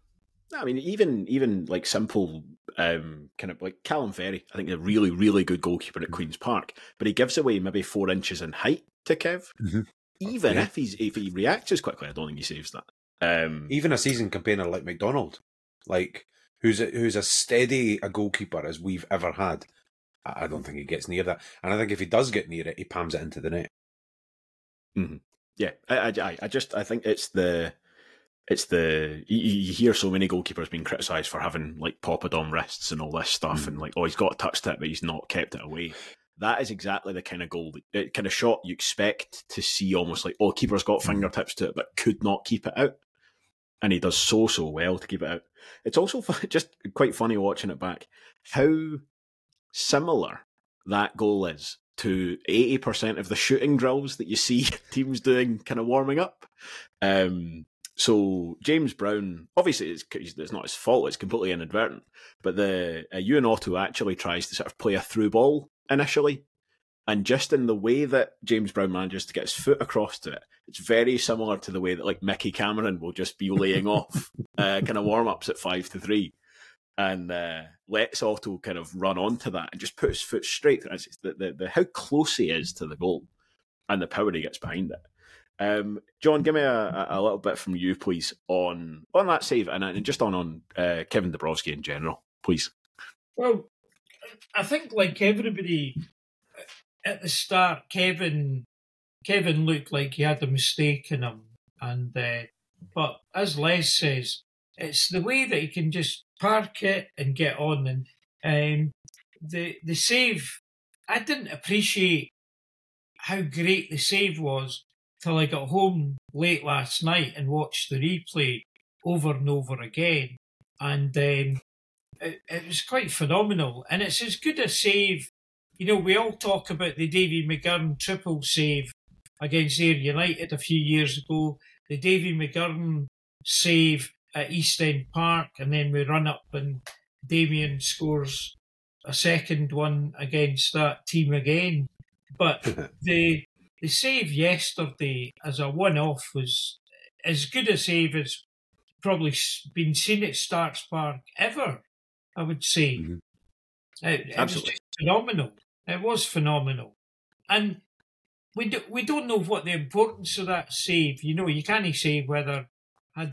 I mean, even like simple kind of like Callum Ferry, I think a really, really good goalkeeper at Queen's Park, but he gives away maybe 4 inches in height to Kev. Mm-hmm. Even if he reacts as quickly, I don't think he saves that. Even a seasoned campaigner like McDonald, like who's as steady a goalkeeper as we've ever had, I don't think he gets near that. And I think if he does get near it, he pams it into the net. Mm-hmm. Yeah, I think it's the you hear so many goalkeepers being criticised for having like Poppadom wrists and all this stuff, and like, oh, he's got touched it, but he's not kept it away. That is exactly the kind of goal, kind of shot you expect to see, almost like, oh, keeper's got fingertips to it, but could not keep it out. And he does so well to keep it out. It's also just quite funny watching it back, how similar that goal is to 80% of the shooting drills that you see teams doing kind of warming up. So James Brown, obviously it's not his fault, it's completely inadvertent, but the Ewan Otto actually tries to sort of play a through ball initially, and just in the way that James Brown manages to get his foot across to it, it's very similar to the way that like Mickey Cameron will just be laying off kind of warm-ups at 5-3 and lets Otto kind of run onto that and just put his foot straight through. It's the how close he is to the goal and the power he gets behind it. John, give me a little bit from you, please, on that save and just on Kevin Dabrowski in general, please. Well, I think like everybody at the start, Kevin looked like he had a mistake in him, and but as Les says, it's the way that he can just park it and get on. And the save, I didn't appreciate how great the save was till I got home late last night and watched the replay over and over again. And it was quite phenomenal. And it's as good a save. You know, we all talk about the Davy McGurn triple save against Ayr United a few years ago, the Davy McGurn save at East End Park, and then we run up and Damien scores a second one against that team again. But the save yesterday as a one-off was as good a save as probably been seen at Starks Park ever, I would say. Mm-hmm. It was just phenomenal. It was phenomenal. And we don't know what the importance of that save. You know, you can't say whether that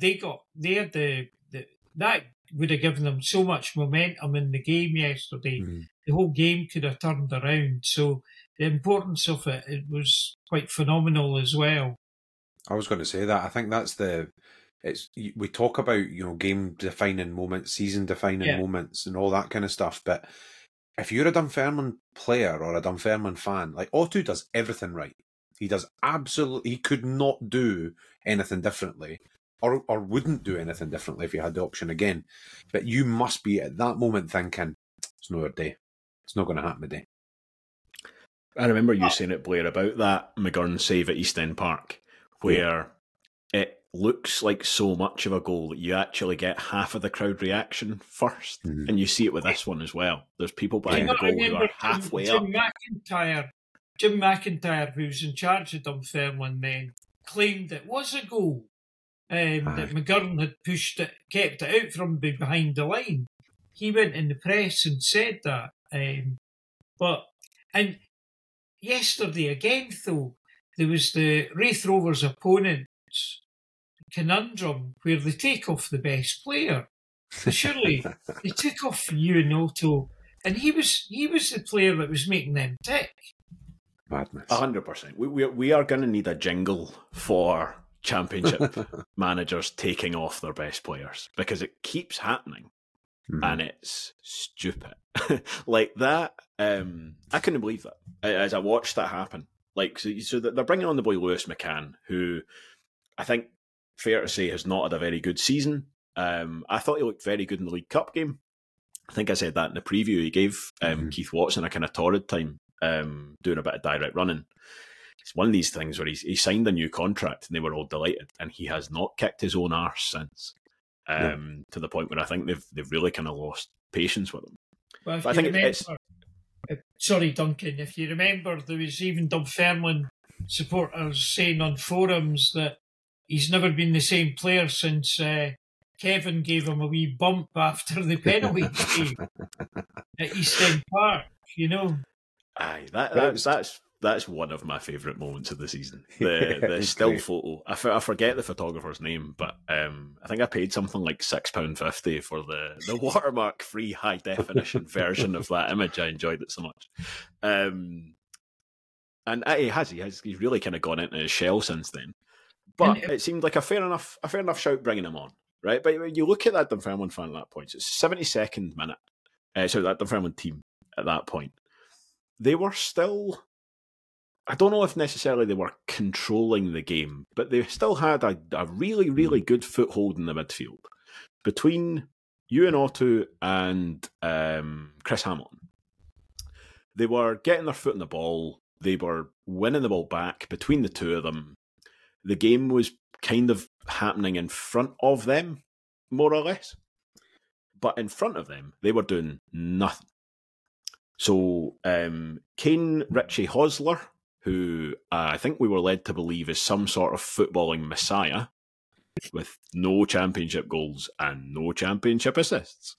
would have given them so much momentum in the game yesterday. Mm-hmm. The whole game could have turned around. So the importance of it was quite phenomenal as well. I was going to say that. I think that's we talk about, you know, game defining moments, season defining moments and all that kind of stuff. But if you're a Dunfermline player or a Dunfermline fan, like Otto does everything right. He does he could not do anything differently or wouldn't do anything differently if he had the option again. But you must be at that moment thinking, it's not our day. It's not going to happen today. I remember you saying it, Blair, about that McGurn save at East End Park, where it looks like so much of a goal that you actually get half of the crowd reaction first. Mm-hmm. And you see it with this one as well. There's people behind the goal who are halfway up. Jim McIntyre, who was in charge of Dunfermline then, claimed it was a goal. That McGurn had kept it out from behind the line. He went in the press and said that. And yesterday again, though, there was the Raith Rovers' opponent's conundrum where they take off the best player. So surely they took off Ewan Otto, and he was the player that was making them tick. Madness. 100%. We are going to need a jingle for Championship managers taking off their best players, because it keeps happening. And it's stupid. Like that, I couldn't believe that as I watched that happen. Like, so they're bringing on the boy Lewis McCann, who I think, fair to say, has not had a very good season. I thought he looked very good in the League Cup game. I think I said that in the preview. He gave Keith Watson a kind of torrid time doing a bit of direct running. It's one of these things where he signed a new contract and they were all delighted, and he has not kicked his own arse since. To the point where I think they've really kind of lost patience with him. Well, I think sorry, Duncan, if you remember, there was even Dunfermline supporters saying on forums that he's never been the same player since Kevin gave him a wee bump after the penalty at East End Park, you know. Aye, that's one of my favourite moments of the season. The still great. photo. I forget the photographer's name, but I think I paid something like £6.50 for the watermark free high definition version of that image. I enjoyed it so much. And he's really kind of gone into his shell since then. But it seemed like a fair enough shout bringing him on, right? But when you look at that Dunfermline fan at that point, so it's 72nd minute. That Dunfermline team at that point, they were still, I don't know if necessarily they were controlling the game, but they still had a really, really good foothold in the midfield between Ewan Otto and Chris Hamilton. They were getting their foot in the ball. They were winning the ball back between the two of them. The game was kind of happening in front of them, more or less. But in front of them, they were doing nothing. So Kane Richie Hosler, who I think we were led to believe is some sort of footballing messiah with no championship goals and no championship assists,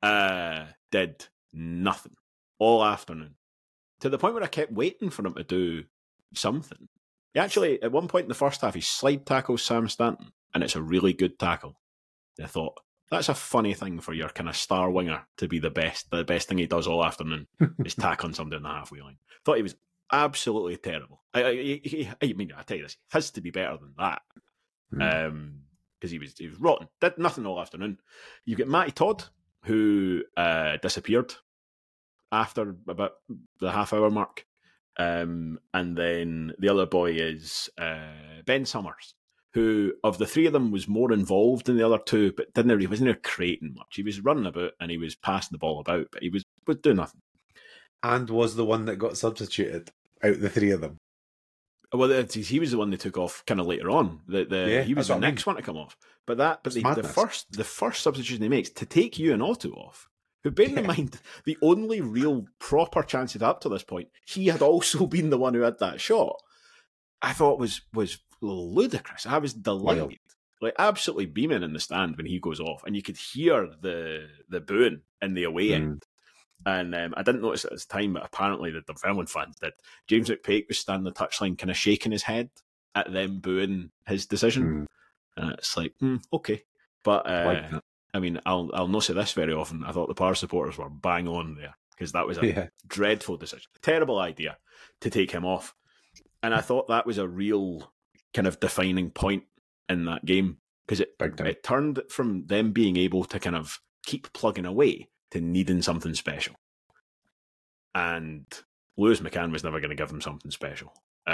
did nothing all afternoon. To the point where I kept waiting for him to do something. He actually, at one point in the first half, he slide tackles Sam Stanton, and it's a really good tackle. I thought, that's a funny thing for your kind of star winger to be the best thing he does all afternoon is tackling somebody on the halfway line. Thought he was absolutely terrible. I mean, I tell you this, he has to be better than that. Because he was rotten. Did nothing all afternoon. You get Matty Todd, who disappeared after about the half-hour mark. And then the other boy is Ben Summers, who of the three of them was more involved than the other two, but he wasn't creating much. He was running about and he was passing the ball about, but he was doing nothing. And was the one that got substituted out of the three of them. Well, he was the one they took off kind of later on. He was the next one to come off. But the first substitution he makes to take Ewan Otto off, who, bearing in mind, the only real proper chance he'd up to this point, he had also been the one who had that shot, I thought was ludicrous. I was delighted. Wild. Like, absolutely beaming in the stand when he goes off. And you could hear the booing in the away end. And I didn't notice it at the time, but apparently the Dunfermline fans did. James McPake was standing on the touchline kind of shaking his head at them booing his decision. And it's like, okay. But I mean, I'll not say this very often. I thought the Power supporters were bang on there, because that was a dreadful decision. Terrible idea to take him off. And I thought that was a real kind of defining point in that game, because it turned from them being able to kind of keep plugging away to needing something special. And Lewis McCann was never going to give them something special.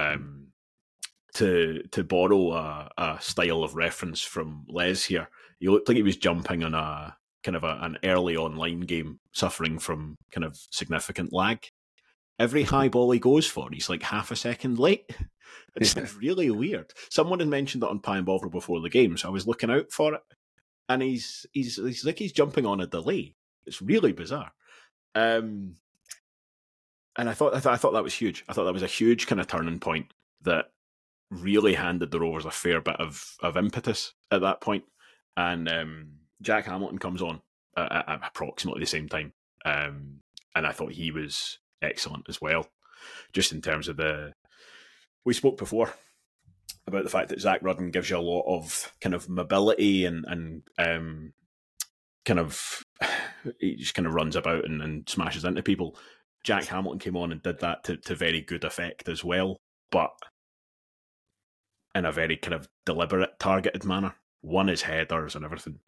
To borrow a style of reference from Les here, he looked like he was jumping on a kind of an early online game, suffering from kind of significant lag. Every high ball he goes for, he's like half a second late. It's really weird. Someone had mentioned it on Pie and Bovril before the game, so I was looking out for it. And he's like he's jumping on a delay. It's really bizarre. And I thought that was huge. I thought that was a huge kind of turning point that really handed the Rovers a fair bit of impetus at that point. And Jack Hamilton comes on at approximately the same time. And I thought he was excellent as well. Just in terms of we spoke before about the fact that Zach Rudden gives you a lot of kind of mobility and kind of, he just kind of runs about and smashes into people. Jack Hamilton came on and did that to very good effect as well, but in a very kind of deliberate, targeted manner. Won his headers and everything.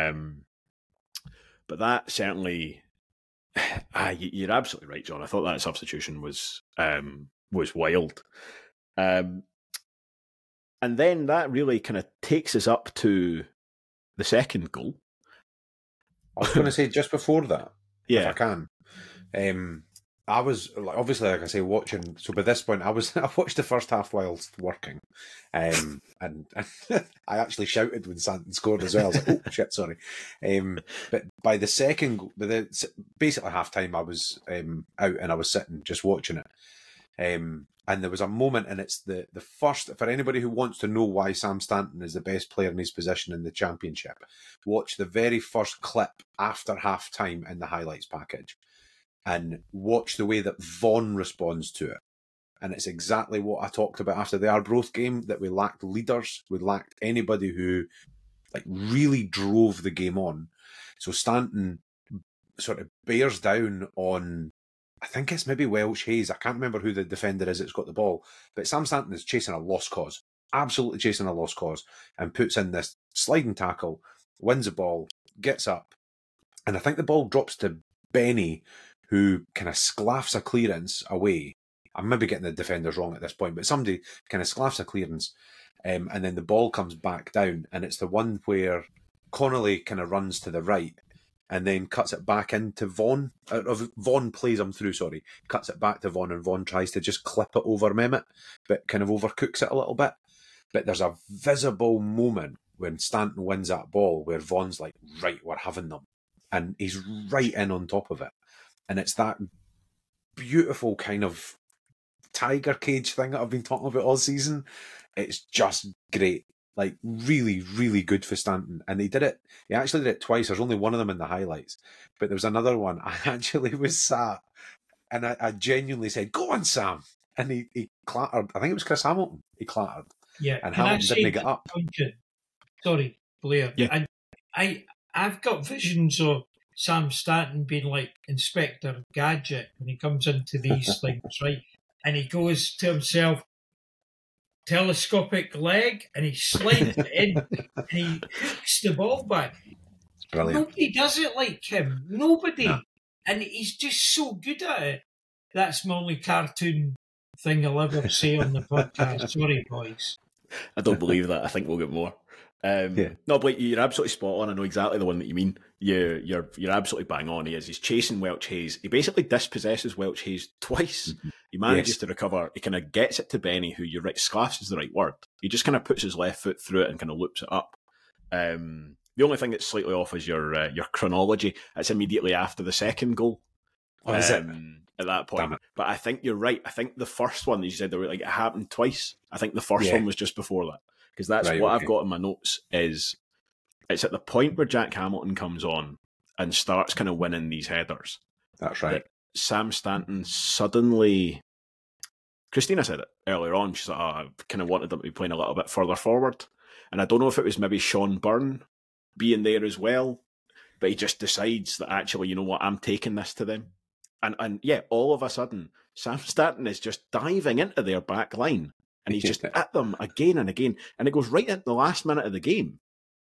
But that certainly, you're absolutely right, John. I thought that substitution was wild. And then that really kind of takes us up to the second goal. I was going to say just before that, if I can. I was obviously, like I say, watching. So by this point, I watched the first half whilst working, and I actually shouted when Stanton scored as well. I was like, "Oh shit, sorry!" But by the second, basically half time, I was out and I was sitting just watching it. And there was a moment, and it's the first, for anybody who wants to know why Sam Stanton is the best player in his position in the championship, watch the very first clip after half time in the highlights package and watch the way that Vaughan responds to it. And it's exactly what I talked about after the Arbroath game, that we lacked leaders. We lacked anybody who really drove the game on. So Stanton sort of bears down on, I think it's maybe Welsh Hayes. I can't remember who the defender is that's got the ball. But Sam Stanton is chasing a lost cause. Absolutely chasing a lost cause. And puts in this sliding tackle, wins the ball, gets up. And I think the ball drops to Benny, who kind of sclaffs a clearance away. I'm maybe getting the defenders wrong at this point, but somebody kind of sclaffs a clearance. And then the ball comes back down. And it's the one where Connolly kind of runs to the right and then cuts it back into Vaughan. Vaughan plays him through, cuts it back to Vaughan, and Vaughan tries to just clip it over Mehmet, but kind of overcooks it a little bit. But there's a visible moment when Stanton wins that ball where Vaughan's like, right, we're having them. And he's right in on top of it. And it's that beautiful kind of tiger cage thing that I've been talking about all season. It's just great. Like, really, really good for Stanton. And he actually did it twice. There's only one of them in the highlights. But there was another one. I actually was sat and I genuinely said, go on, Sam. And he clattered. I think it was Chris Hamilton. He clattered. Yeah. And Hamilton didn't get up. Sorry, Blair. Yeah. I've got visions of Sam Stanton being like Inspector Gadget when he comes into these things, right? And he goes to himself, telescopic leg, and he slides it in and he hooks the ball back. It's brilliant. Nobody does it like him. Nobody. No. And he's just so good at it. That's my only cartoon thing I'll ever say on the podcast. Sorry, boys. I don't believe that. I think we'll get more. No, Blake, you're absolutely spot on. I know exactly the one that you mean. You're absolutely bang on. He's chasing Welsh Hayes. He basically dispossesses Welsh Hayes twice. Mm-hmm. He manages to recover. He kind of gets it to Benny, who, you're right, sclaffs is the right word. He just kind of puts his left foot through it and kind of loops it up. The only thing that's slightly off is your chronology. It's immediately after the second goal. Oh, is it? At that point. But I think you're right. I think the first one that you said, it happened twice. I think the first one was just before that. Because that's right, what I've got in my notes is it's at the point where Jack Hamilton comes on and starts kind of winning these headers. That's right. Sam Stanton suddenly... Christina said it earlier on. She's like, I kind of wanted them to be playing a little bit further forward. And I don't know if it was maybe Sean Byrne being there as well, but he just decides that actually, you know what, I'm taking this to them. And yeah, all of a sudden, Sam Stanton is just diving into their back line. And he's just at them again and again. And it goes right into the last minute of the game.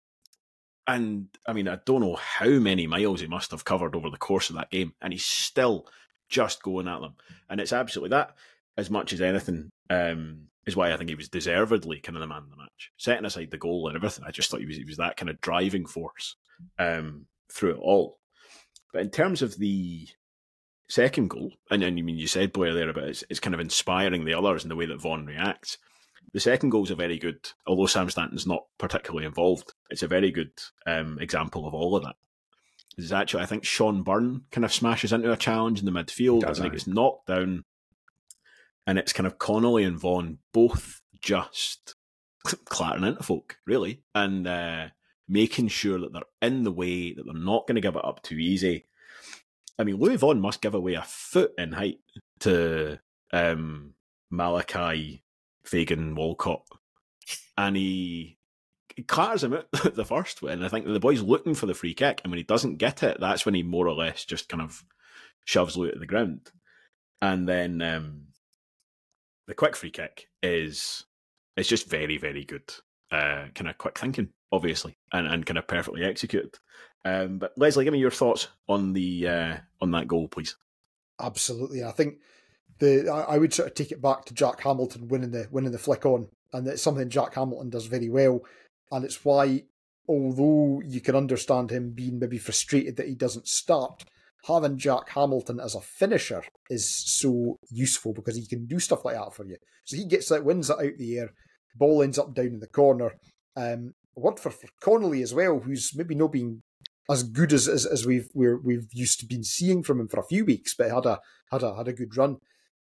And, I mean, I don't know how many miles he must have covered over the course of that game. And he's still just going at them. And it's absolutely that, as much as anything, is why I think he was deservedly kind of the man of the match. Setting aside the goal and everything, I just thought he was that kind of driving force through it all. But in terms of the second goal, and I mean, you said, Blair, there about it's kind of inspiring the others in the way that Vaughan reacts. The second goal is a very good, although Sam Stanton's not particularly involved, it's a very good example of all of that. It's actually, I think Sean Byrne kind of smashes into a challenge in the midfield, and it gets knocked down, and it's kind of Connolly and Vaughan both just clattering into folk, really, and making sure that they're in the way, that they're not going to give it up too easy. I mean, Louis Vaughan must give away a foot in height to Malachi Fagan Walcott. And he clatters him out the first one. And I think the boy's looking for the free kick. And when he doesn't get it, that's when he more or less just kind of shoves Louis to the ground. And then the quick free kick it's just very, very good. Kind of quick thinking, obviously, and kind of perfectly executed. But Leslie, give me your thoughts on on that goal, please. Absolutely, I think I would sort of take it back to Jack Hamilton winning the flick on, and it's something Jack Hamilton does very well, and it's why, although you can understand him being maybe frustrated that he doesn't start, having Jack Hamilton as a finisher is so useful because he can do stuff like that for you. So he gets that, wins it out the air, ball ends up down in the corner. A word for Connolly as well, who's maybe not being as good as we've used to been seeing from him for a few weeks, but had a good run.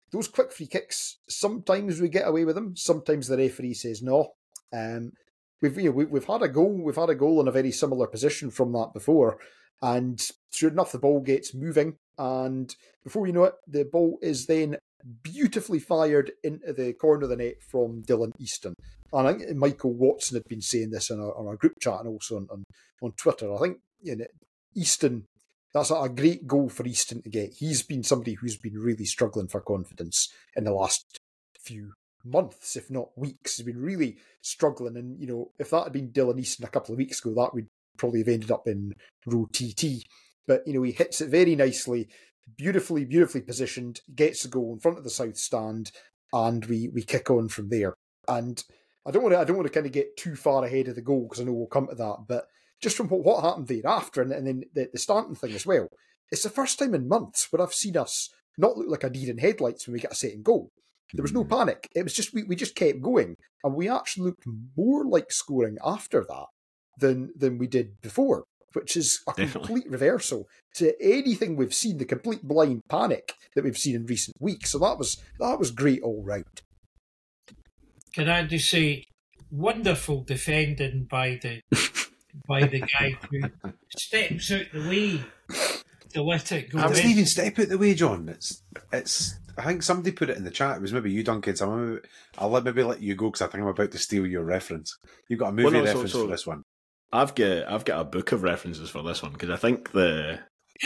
those quick free kicks, sometimes we get away with them, sometimes the referee says no. We've had a goal in a very similar position from that before, and sure enough, the ball gets moving, and before you know it, the ball is then beautifully fired into the corner of the net from Dylan Easton. And I think Michael Watson had been saying this on our group chat and also on Twitter. I think Easton, that's a great goal for Easton to get. He's been somebody who's been really struggling for confidence in the last few months, if not weeks. He's been really struggling, and if that had been Dylan Easton a couple of weeks ago, that would probably have ended up in row TT. But he hits it very nicely, beautifully positioned, gets the goal in front of the south stand, and we kick on from there. And I don't want to kind of get too far ahead of the goal because I know we'll come to that, but just from what happened thereafter, and then the Stanton thing as well, it's the first time in months where I've seen us not look like a deer in headlights when we get a second goal. There was no panic. It was just we just kept going, and we actually looked more like scoring after that than we did before, which is a complete reversal to anything we've seen, the complete blind panic that we've seen in recent weeks. So that was great all round. Can I just say, wonderful defending by the guy who steps out the way to let it go. It doesn't even step out the way, John. It's. I think somebody put it in the chat. It was maybe you, Duncan. So I'll maybe let you go because I think I'm about to steal your reference. You've got a movie reference for this one. I've got a book of references for this one because I think I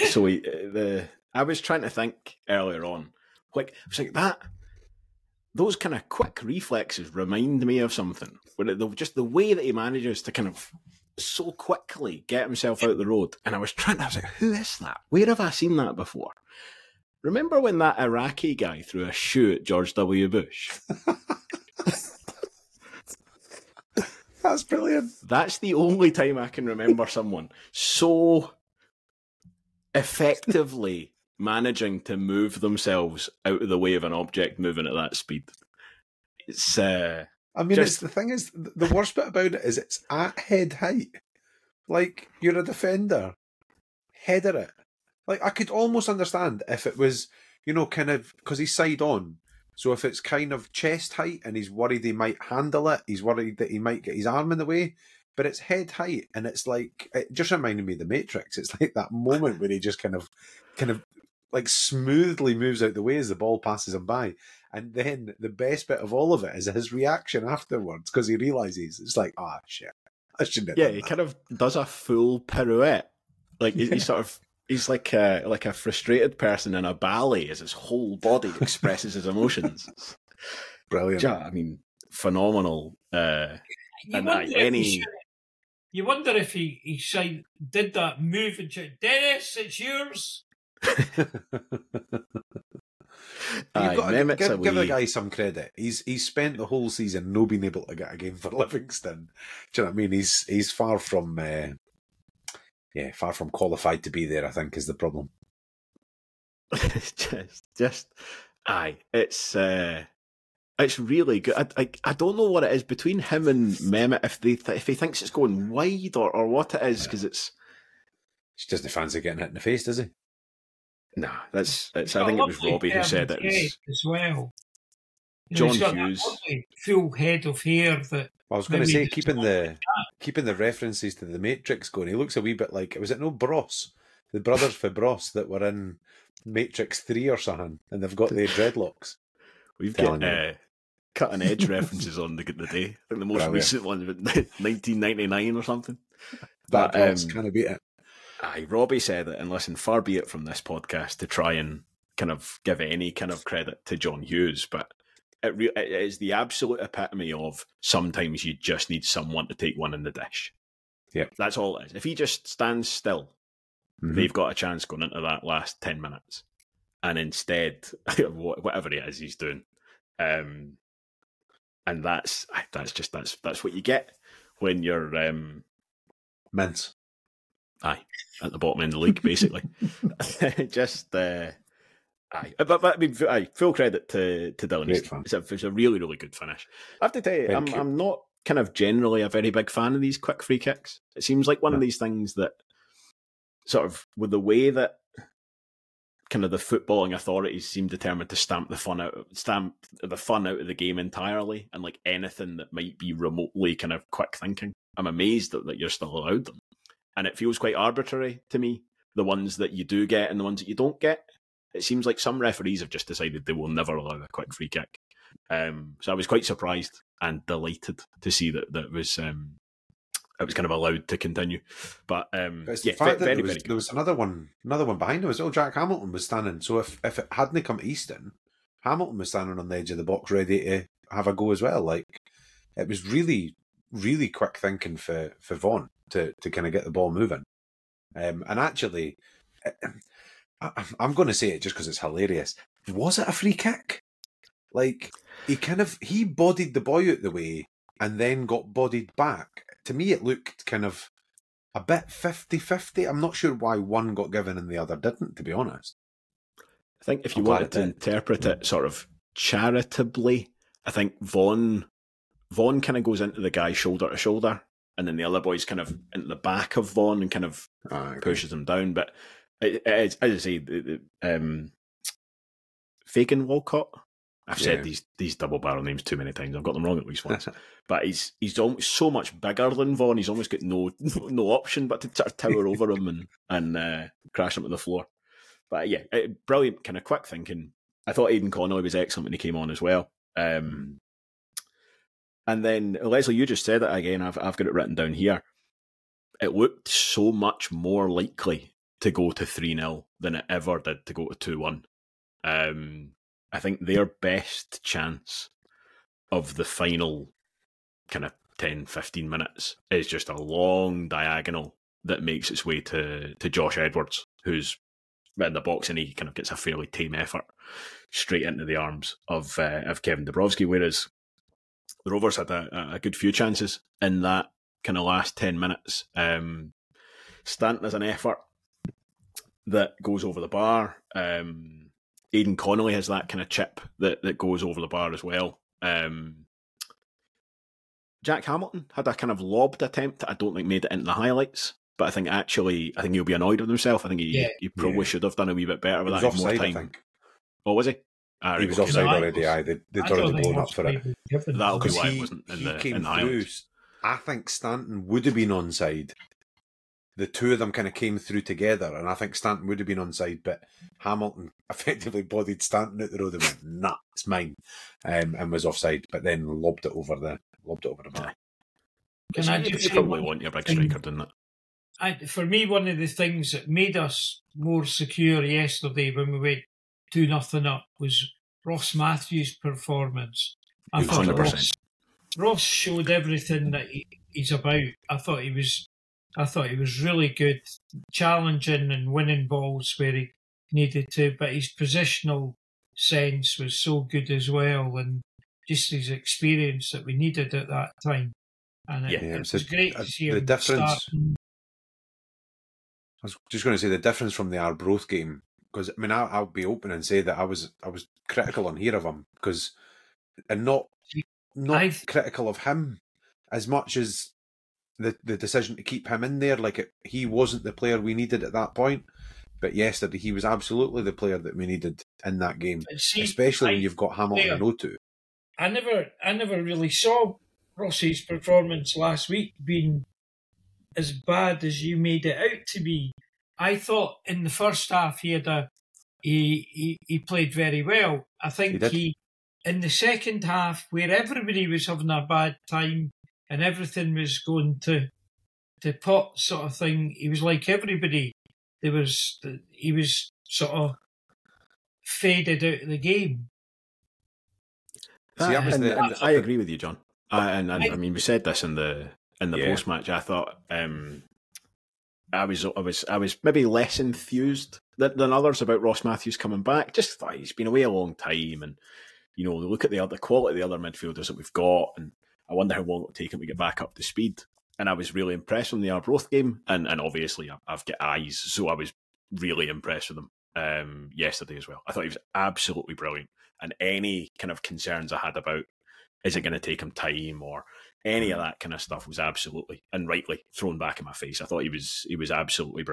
was trying to think earlier on, like I was like that. Those kind of quick reflexes remind me of something. Just the way that he manages to kind of so quickly get himself out the road. And I was like, who is that? Where have I seen that before? Remember when that Iraqi guy threw a shoe at George W. Bush? That's brilliant. That's the only time I can remember someone so effectively managing to move themselves out of the way of an object moving at that speed. It's the thing is, the worst bit about it is it's at head height. Like, you're a defender, header it. Like, I could almost understand if it was, kind of, because he's side on. So if it's kind of chest height and he's worried he might handle it, he's worried that he might get his arm in the way, but it's head height, and it's like, it just reminded me of The Matrix. It's like that moment where he just kind of like smoothly moves out the way as the ball passes him by. And then the best bit of all of it is his reaction afterwards, because he realises it's like, shit, I shouldn't have done he that. kind of does a full pirouette. Like he's like a frustrated person in a ballet as his whole body expresses his emotions. Brilliant. Yeah, I mean, phenomenal. You wonder if he did that move and said, Dennis, it's yours. You've got to give the guy some credit. He's spent the whole season not being able to get a game for Livingston. Do you know what I mean? He's far from qualified to be there, I think, is the problem. It's really good. I don't know what it is between him and Mehmet, if he thinks it's going wide or what it is, because it's. He doesn't fancy getting hit in the face, does he? Nah, I think it was Robbie who said it. As well. John Hughes. Full head of hair that. I was going to say, keeping the references to The Matrix going, he looks a wee bit like, was it no Bros? The brothers for Bros that were in Matrix 3 or something, and they've got their dreadlocks. We've got cutting edge references on the day. I think the most recent one was 1999 or something. That kind of beat it. Robbie said it, and listen, far be it from this podcast to try and kind of give any kind of credit to John Hughes, but it is the absolute epitome of sometimes you just need someone to take one in the dish. Yeah, that's all it is. If he just stands still, they've got a chance going into that last 10 minutes, and instead, whatever it is he's doing, and that's what you get when you're mince. Aye, at the bottom end of the league, basically. Just, but I mean, full credit to Dylan Easton. It's a really, really good finish. I have to tell you, I'm not kind of generally a very big fan of these quick free kicks. It seems like one of these things that sort of, with the way that kind of the footballing authorities seem determined to stamp the fun out of the game entirely, and like anything that might be remotely kind of quick thinking, I'm amazed that you're still allowed them. And it feels quite arbitrary to me, the ones that you do get and the ones that you don't get. It seems like some referees have just decided they will never allow a quick free kick. So I was quite surprised and delighted to see that it was kind of allowed to continue. But it's the fact that there was another one behind him as well. Jack Hamilton was standing. So if it hadn't come to Easton, Hamilton was standing on the edge of the box ready to have a go as well. Like, it was really, really quick thinking for Vaughan to kind of get the ball moving. And actually, I'm going to say it just because it's hilarious. Was it a free kick? Like, he bodied the boy out the way and then got bodied back. To me, it looked kind of a bit 50-50. I'm not sure why one got given and the other didn't, to be honest. I think if you wanted to interpret it sort of charitably, I think Vaughan kind of goes into the guy shoulder to shoulder, and then the other boy's kind of into the back of Vaughan and kind of pushes him down. But as I say, Fagan Walcott. I've said these double barrel names too many times. I've got them wrong at least once. But he's almost so much bigger than Vaughan. He's almost got no option but to sort of tower over him and crash him to the floor. But yeah, brilliant kind of quick thinking. I thought Aidan Connolly was excellent when he came on as well. And then Leslie, you just said it again. I've got it written down here. It looked so much more likely to go to 3-0 than it ever did to go to 2-1. I think their best chance of the final kind of 10-15 minutes is just a long diagonal that makes its way to Josh Edwards, who's in the box, and he kind of gets a fairly tame effort straight into the arms of Kevin Dabrowski, whereas the Rovers had a good few chances in that kind of last 10 minutes. Stanton has an effort that goes over the bar. Aidan Connolly has that kind of chip that goes over the bar as well. Jack Hamilton had a kind of lobbed attempt that I don't think made it into the highlights, but I think he'll be annoyed with himself. I think he probably should have done a wee bit better with that. He was offside, more time. I think. Oh, was he? He was offside already. They'd already blown up for it. That'll be why it wasn't in the highlights. I think Stanton would have been onside. The two of them kind of came through together, and I think Stanton would have been onside, but Hamilton effectively bodied Stanton out the road and went, "Nah, it's mine," and was offside, but then lobbed it over the bar. Can I just you probably want your big striker, didn't it? For me, one of the things that made us more secure yesterday when we went 2-0 up was Ross Matthews' performance. I thought 100%. Ross showed everything that he's about. I thought he was really good, challenging and winning balls where he needed to, but his positional sense was so good as well, and just his experience that we needed at that time. And it was great to see him starting. I was just going to say the difference from the Arbroath game, because I mean I'll be open and say that I was critical on here of him, because and not critical of him as much as the decision to keep him in there. Like he wasn't the player we needed at that point, but yesterday he was absolutely the player that we needed in that game, especially when you've got Hamilton and O2. I never really saw Rossi's performance last week being as bad as you made it out to be. I thought in the first half he played very well. I think he in the second half, where everybody was having a bad time and everything was going to pot sort of thing, he was like everybody. He was sort of faded out of the game. I agree with you, John. I mean, we said this in the post match. I thought I was maybe less enthused than others about Ross Matthews coming back. Just thought he's been away a long time, and look at the quality of the other midfielders that we've got, and I wonder how long it'll take him to get back up to speed. And I was really impressed from the Arbroath game, and obviously I've got eyes, so I was really impressed with him yesterday as well. I thought he was absolutely brilliant, and any kind of concerns I had about is it going to take him time or any of that kind of stuff was absolutely and rightly thrown back in my face. I thought he was absolutely brilliant.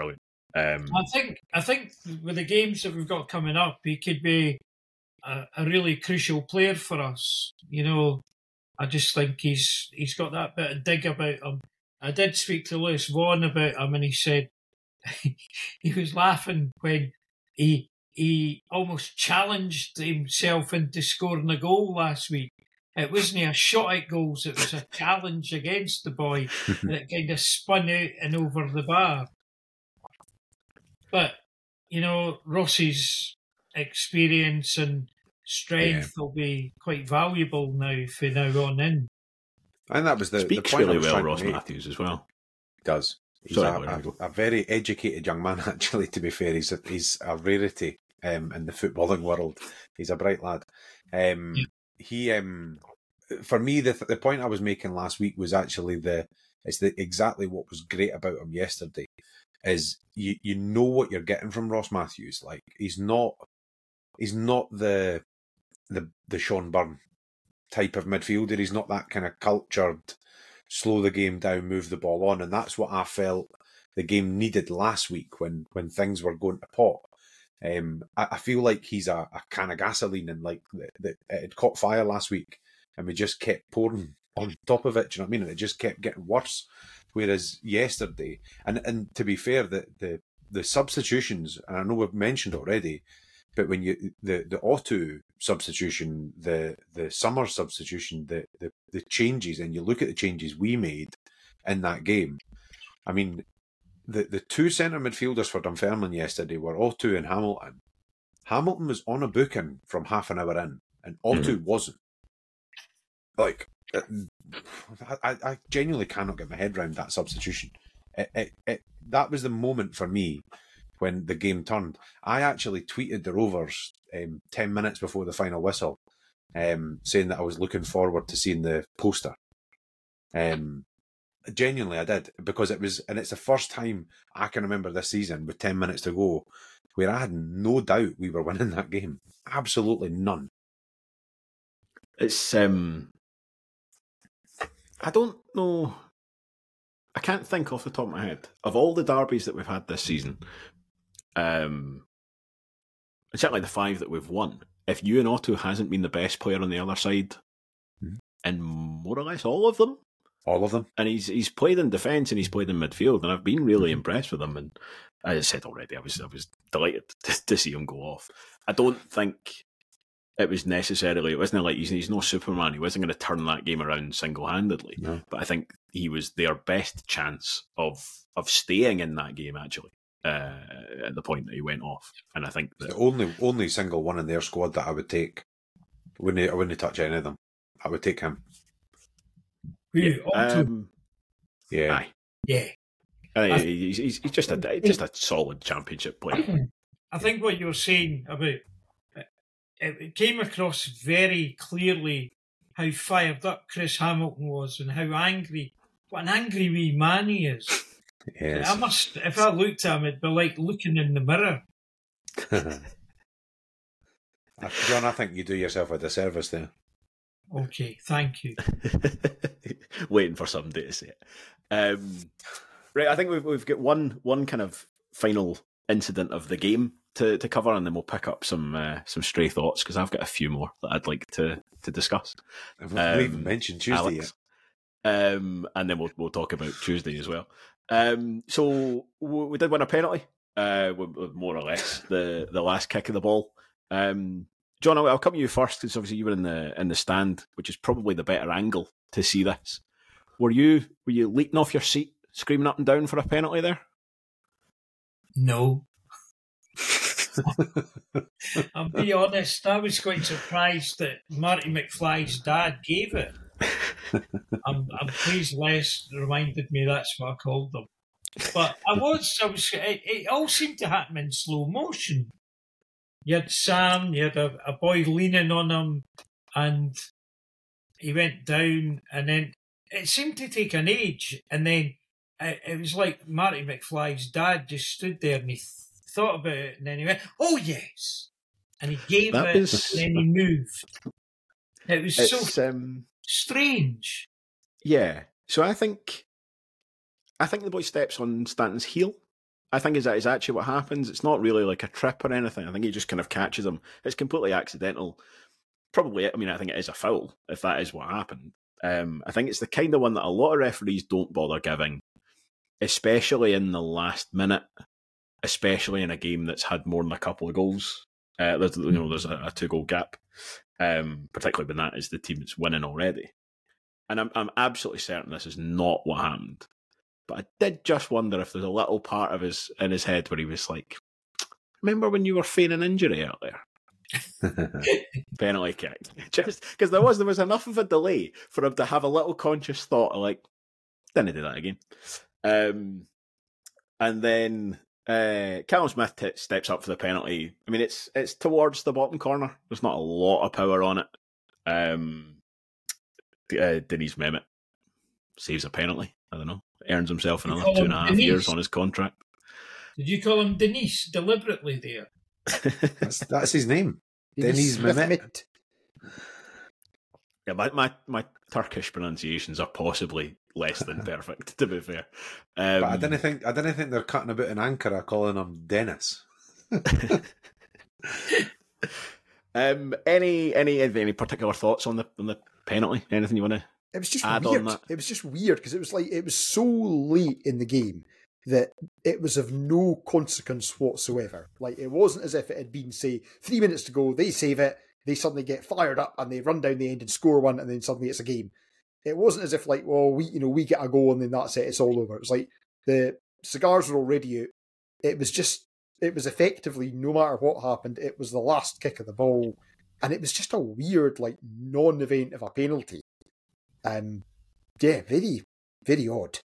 I think with the games that we've got coming up, he could be a really crucial player for us. You know, I just think he's got that bit of dig about him. I did speak to Lewis Vaughan about him, and he said he was laughing when he almost challenged himself into scoring a goal last week. It wasn't a shot at goals, it was a challenge against the boy, and it kind of spun out and over the bar. But, you know, Ross's experience and strength will be quite valuable now from now on in. And that was the Speaks point really I was well, trying Ross to make. Matthews, as well. Does. He's a very educated young man, actually, to be fair. He's a rarity in the footballing world. He's a bright lad. He, for me, the point I was making last week was actually exactly what was great about him yesterday. Is you know what you're getting from Ross Matthews. Like, he's not the Sean Byrne type of midfielder. He's not that kind of cultured, slow the game down, move the ball on, and that's what I felt the game needed last week when things were going to pot. I feel like he's a can of gasoline, and like it had caught fire last week, and we just kept pouring on top of it. Do you know what I mean? And it just kept getting worse. Whereas yesterday, and to be fair, the substitutions, and I know we've mentioned already, but when the Otto substitution, the Summer substitution, the changes, and you look at the changes we made in that game, I mean, the two centre midfielders for Dunfermline yesterday were Otto and Hamilton. Hamilton was on a booking from half an hour in, and Otto wasn't. Like, I genuinely cannot get my head around that substitution. That was the moment for me when the game turned. I actually tweeted the Rovers 10 minutes before the final whistle, saying that I was looking forward to seeing the poster. Genuinely, I did, because it's the first time I can remember this season with 10 minutes to go where I had no doubt we were winning that game. Absolutely none. It's I don't know. I can't think off the top of my head of all the derbies that we've had this season. Certainly the 5 that we've won. If Ewan Otto hasn't been the best player on the other side, in more or less all of them, and he's played in defence and he's played in midfield, and I've been really impressed with him. And as I said already, I was delighted to see him go off. I don't think it wasn't like he's no Superman. He wasn't going to turn that game around single-handedly. No. But I think he was their best chance of staying in that game, actually, at the point that he went off. And I think that the only single one in their squad that I would take. I wouldn't touch any of them. I would take him. Yeah. Yeah. He's just a solid championship player. I think what you're saying about it came across very clearly how fired up Chris Hamilton was and how angry. What an angry wee man he is. Yes. If I looked at him, it'd be like looking in the mirror. John, I think you do yourself a disservice there. Okay, thank you. Waiting for somebody to say it. Right, I think we've got one kind of final incident of the game to cover, and then we'll pick up some stray thoughts, because I've got a few more that I'd like to discuss. We've not even mentioned Tuesday yet. And then we'll talk about Tuesday as well. So we did win a penalty, more or less the last kick of the ball. John, I'll come to you first, because obviously you were in the stand, which is probably the better angle to see this. Were you leaping off your seat, screaming up and down for a penalty there? No. I'll be honest, I was quite surprised that Marty McFly's dad gave it. I'm pleased Les reminded me that's what I called them. But it all seemed to happen in slow motion. You had Sam, you had a boy leaning on him, and he went down, and then it seemed to take an age, and then it was like Marty McFly's dad just stood there and he thought about it, and then he went, "Oh yes," and he gave it, and then he moved. It was so strange. Yeah. So I think the boy steps on Stanton's heel I think is actually what happens. It's not really like a trip or anything. I think he just kind of catches him. It's completely accidental. Probably, I mean, I think it is a foul if that is what happened. I think it's the kind of one that a lot of referees don't bother giving, especially in the last minute, especially in a game that's had more than a couple of goals. There's a 2-goal gap, particularly when that is the team that's winning already. And I'm absolutely certain this is not what happened. But I did just wonder if there's a little part of in his head where he was like, remember when you were feigning injury earlier? Penalty kick. Just because there was enough of a delay for him to have a little conscious thought of like, didn't do that again. And then Callum Smith steps up for the penalty. I mean, it's towards the bottom corner. There's not a lot of power on it. Denise Mehmet saves a penalty. I don't know. Earns himself another 2.5 years on his contract. Did you call him Denise deliberately there? That's his name. Denise Mehmet. Yeah, my Turkish pronunciations are possibly less than perfect, to be fair. But I didn't think they're cutting about in Ankara calling him Dennis. Any particular thoughts on the penalty? Anything you want to? It was just add weird. On that? It was just weird because it was so late in the game that it was of no consequence whatsoever. Like, it wasn't as if it had been, say, 3 minutes to go, they save it, they suddenly get fired up and they run down the end and score one, and then suddenly it's a game. It wasn't as if, like, well, we get a goal and then that's it, it's all over. It was like the cigars were already out. It was effectively, no matter what happened, it was the last kick of the ball, and it was just a weird, like, non-event of a penalty. Very, very odd.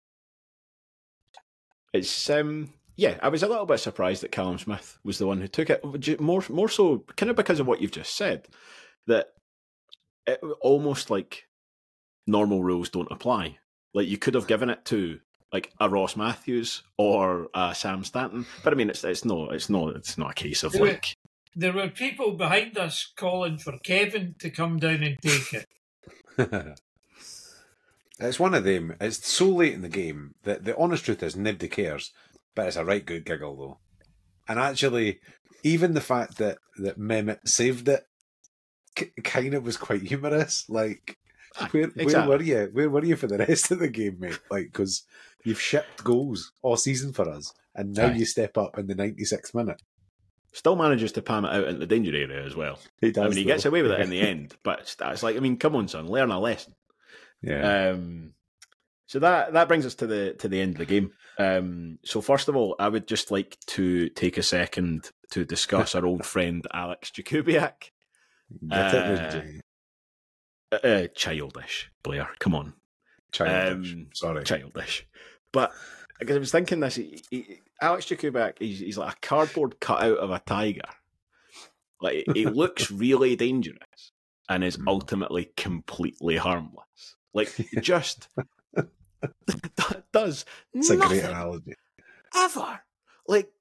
It's I was a little bit surprised that Callum Smith was the one who took it. More so, kind of because of what you've just said, that it almost like normal rules don't apply. Like, you could have given it to like a Ross Matthews or a Sam Stanton, but I mean, it's not a case of There were people behind us calling for Kevin to come down and take it. It's one of them. It's so late in the game that the honest truth is nobody cares, but it's a right good giggle though. And actually, even the fact that Mehmet saved it kind of was quite humorous. Like, where were you? Where were you for the rest of the game, mate? Like, because you've shipped goals all season for us, and now you step up in the 96th minute. Still manages to palm it out into the danger area as well. He does. I mean, he gets away with it in the end, but it's like, I mean, come on, son, learn a lesson. Yeah. So that brings us to the end of the game. So first of all, I would just like to take a second to discuss our old friend Alex Jakubiak. Childish, Blair. Come on. Childish. Sorry. Childish. But because I was thinking this, Alex Jakubiak, he's like a cardboard cutout of a tiger. Like, he looks really dangerous and is ultimately completely harmless. Like, just does it's nothing a great analogy. ever. Like,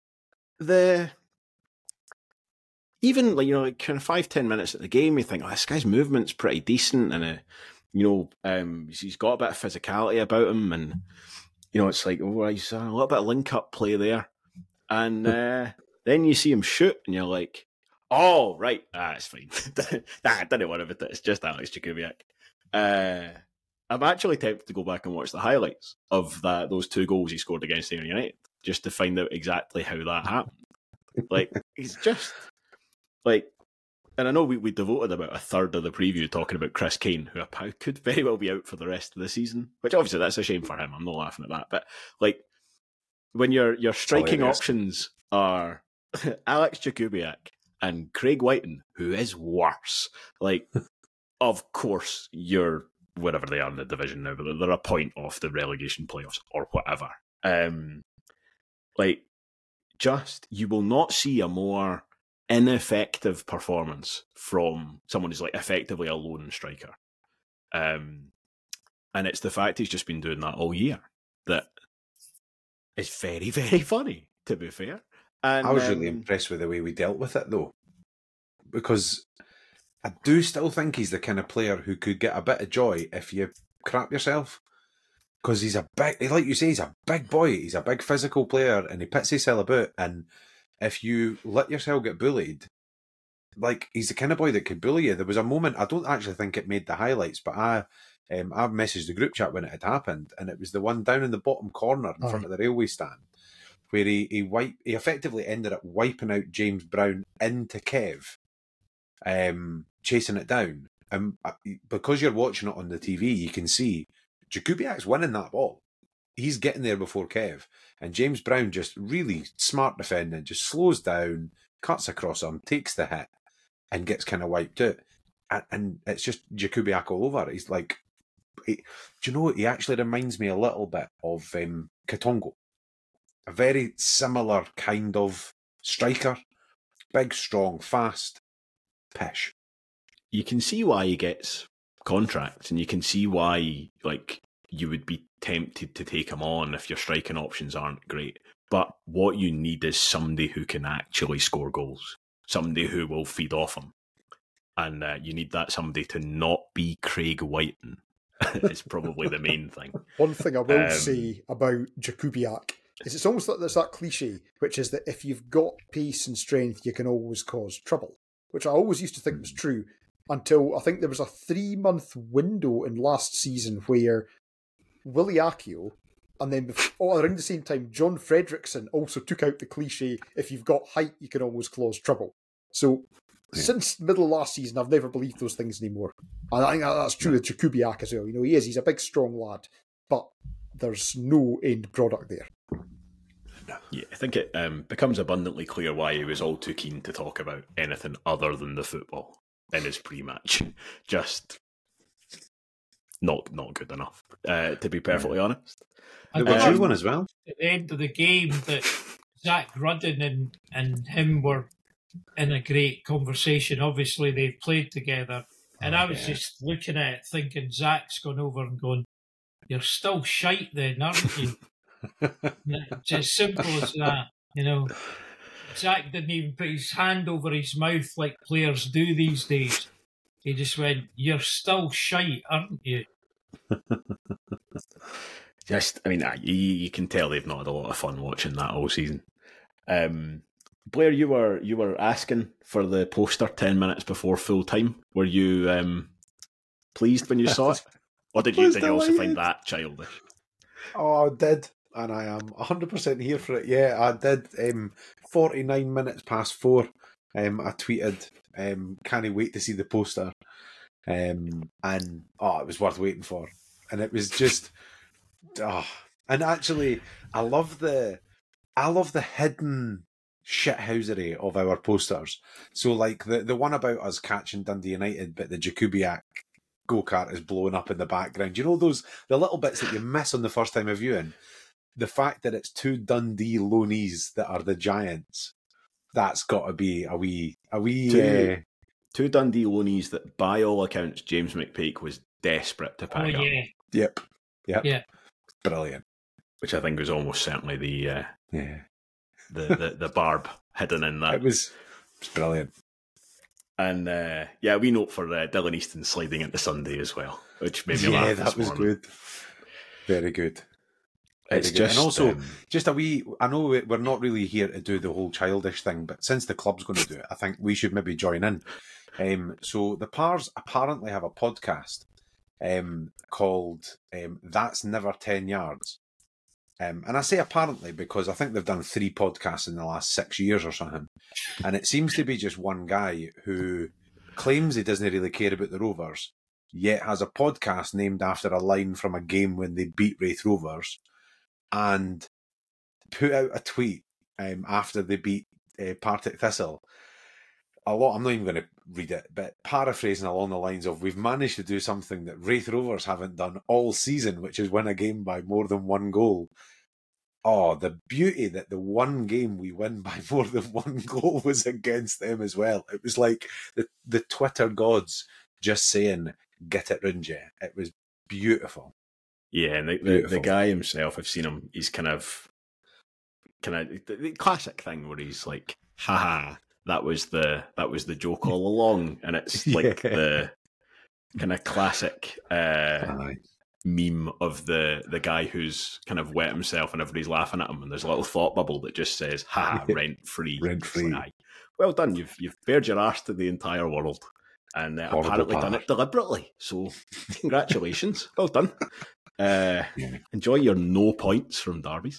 even like, you know, like kind of 5-10 minutes at the game, you think, oh, this guy's movement's pretty decent, and he's got a bit of physicality about him, and you know, it's like, oh, he's a little bit of link-up play there, and then you see him shoot, and you're like, oh, right, it's fine. I didn't worry about it. It's just Alex Jakubiak. I'm actually tempted to go back and watch the highlights of those 2 goals he scored against Ayr United, just to find out exactly how that happened. Like, he's just like, and I know we devoted about a third of the preview talking about Chris Kane, who could very well be out for the rest of the season, which obviously that's a shame for him. I'm not laughing at that, but like, when your striking options are Alex Jakubiak and Craig Whiten, who is worse, like, of course you're wherever they are in the division now, but they're a point off the relegation playoffs or whatever. Like, just, you will not see a more ineffective performance from someone who's like effectively a lone striker. And it's the fact he's just been doing that all year that is very, very funny, to be fair. And I was really impressed with the way we dealt with it, though, because I do still think he's the kind of player who could get a bit of joy if you crap yourself. because he's a big, like you say, he's a big boy. He's a big physical player, and he pits himself about. And if you let yourself get bullied, like, he's the kind of boy that could bully you. There was a moment, I don't actually think it made the highlights, but I messaged the group chat when it had happened, and it was the one down in the bottom corner in front of the railway stand, where he effectively ended up wiping out James Brown into Kev, chasing it down. And because you're watching it on the TV, you can see Jakubiak's winning that ball. He's getting there before Kev, and James Brown, just really smart defending, just slows down, cuts across him, takes the hit, and gets kind of wiped out. And it's just Jakubiak all over. He's like, do you know what? He actually reminds me a little bit of Katongo. A very similar kind of striker. Big, strong, fast, pish. You can see why he gets contracts, and you can see why, like, you would be tempted to take him on if your striking options aren't great. But what you need is somebody who can actually score goals. Somebody who will feed off him. And you need that somebody to not be Craig Whiten. It's probably the main thing. One thing I will say about Jakubiak is it's almost like there's that cliche, which is that if you've got pace and strength, you can always cause trouble, which I always used to think was true until I think there was a 3-month window in last season where Willie Akio and then around the same time, John Fredrickson also took out the cliche, if you've got height, you can always cause trouble. So since the middle of last season, I've never believed those things anymore. And I think that's true with Jakubiak as well. You know, he's a big, strong lad, but there's no end product there. Yeah, I think it becomes abundantly clear why he was all too keen to talk about anything other than the football in his pre-match. Just not good enough, to be perfectly honest. There was a one as well. At the end of the game, that Zach Rudden and him were in a great conversation. Obviously, they've played together. And I was just looking at it, thinking Zach's gone over and gone, "You're still shite then, aren't you?" It's as simple as that, you know. Zach didn't even put his hand over his mouth like players do these days. He just went, "You're still shite, aren't you?" You can tell they've not had a lot of fun watching that all season. Blair, you were asking for the poster 10 minutes before full time. Were you pleased when you saw it, or did you also find that childish? Oh, I did, and I am 100% here for it. Yeah, I did. 49 minutes past 4. I tweeted, "Can't wait to see the poster," and it was worth waiting for, and it was just. And actually, I love the hidden shithousery of our posters. So, like the one about us catching Dundee United, but the Jakubiak go-kart is blowing up in the background. You know, the little bits that you miss on the first time of viewing. The fact that it's 2 Dundee loanees that are the Giants. That's got to be a wee. Two Dundee loanees that, by all accounts, James McPake was desperate to pack up. Yep. Yeah. Brilliant. Which I think was almost certainly the barb hidden in that. It was brilliant. And we note for Dylan Easton sliding into Sunday as well, which made me laugh. Yeah, that was morning. good. Very good. It's just, and also just a wee. I know we're not really here to do the whole childish thing, but since the club's going to do it, I think we should maybe join in. So the Pars apparently have a podcast called That's Never 10 Yards. And I say apparently because I think they've done 3 podcasts in the last 6 years or something. And it seems to be just one guy who claims he doesn't really care about the Rovers, yet has a podcast named after a line from a game when they beat Raith Rovers, and put out a tweet after they beat Partick Thistle. I'm not even going to read it, but paraphrasing along the lines of, "We've managed to do something that Raith Rovers haven't done all season, which is win a game by more than 1 goal. Oh, the beauty that the one game we win by more than 1 goal was against them as well. It was like the Twitter gods just saying, "Get it, Ringe." It was beautiful. Yeah, and the guy himself, I've seen him, he's kind of the classic thing where he's like, "Haha, that was the joke all along," and it's like the kind of classic meme of the guy who's kind of wet himself and everybody's laughing at him, and there's a little thought bubble that just says, "Ha, rent free." Rent free. Like, well done. You've bared your arse to the entire world, and apparently done it deliberately. So, congratulations. Well done. Enjoy your no points from derbies.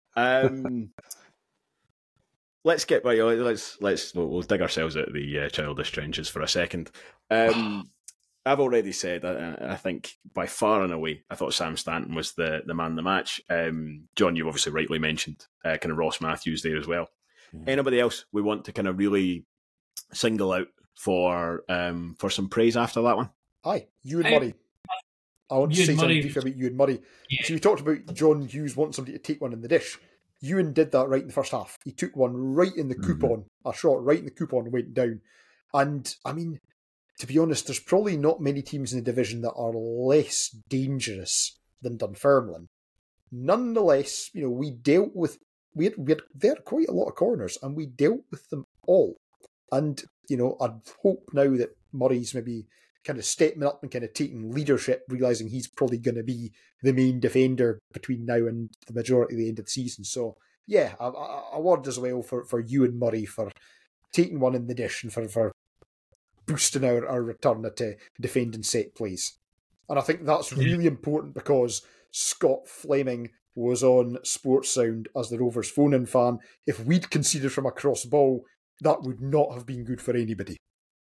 Let's get right. We'll dig ourselves out of the childish trenches for a second. I've already said, I think by far and away, I thought Sam Stanton was the man of the match. John, you obviously rightly mentioned kind of Ross Matthews there as well. Mm-hmm. Anybody else we want to kind of really single out for some praise after that one? Aye, Ewan Murray. I want to say something brief about Ewan Murray. Yeah. So you talked about John Hughes wanting somebody to take one in the dish. Ewan did that right in the first half. He took one right in the coupon, a shot right in the coupon and went down. And, I mean, to be honest, there's probably not many teams in the division that are less dangerous than Dunfermline. Nonetheless, we dealt with... We had there quite a lot of corners, and we dealt with them all. And, I'd hope now that Murray's maybe kind of stepping up and kind of taking leadership, realising he's probably going to be the main defender between now and the majority of the end of the season. So, yeah, a word as well for Ewan Murray for taking one in the dish and for boosting our return to defending set plays. And I think that's really important because Scott Fleming was on Sports Sound as the Rovers phone-in fan. If we'd conceded from a cross ball, that would not have been good for anybody.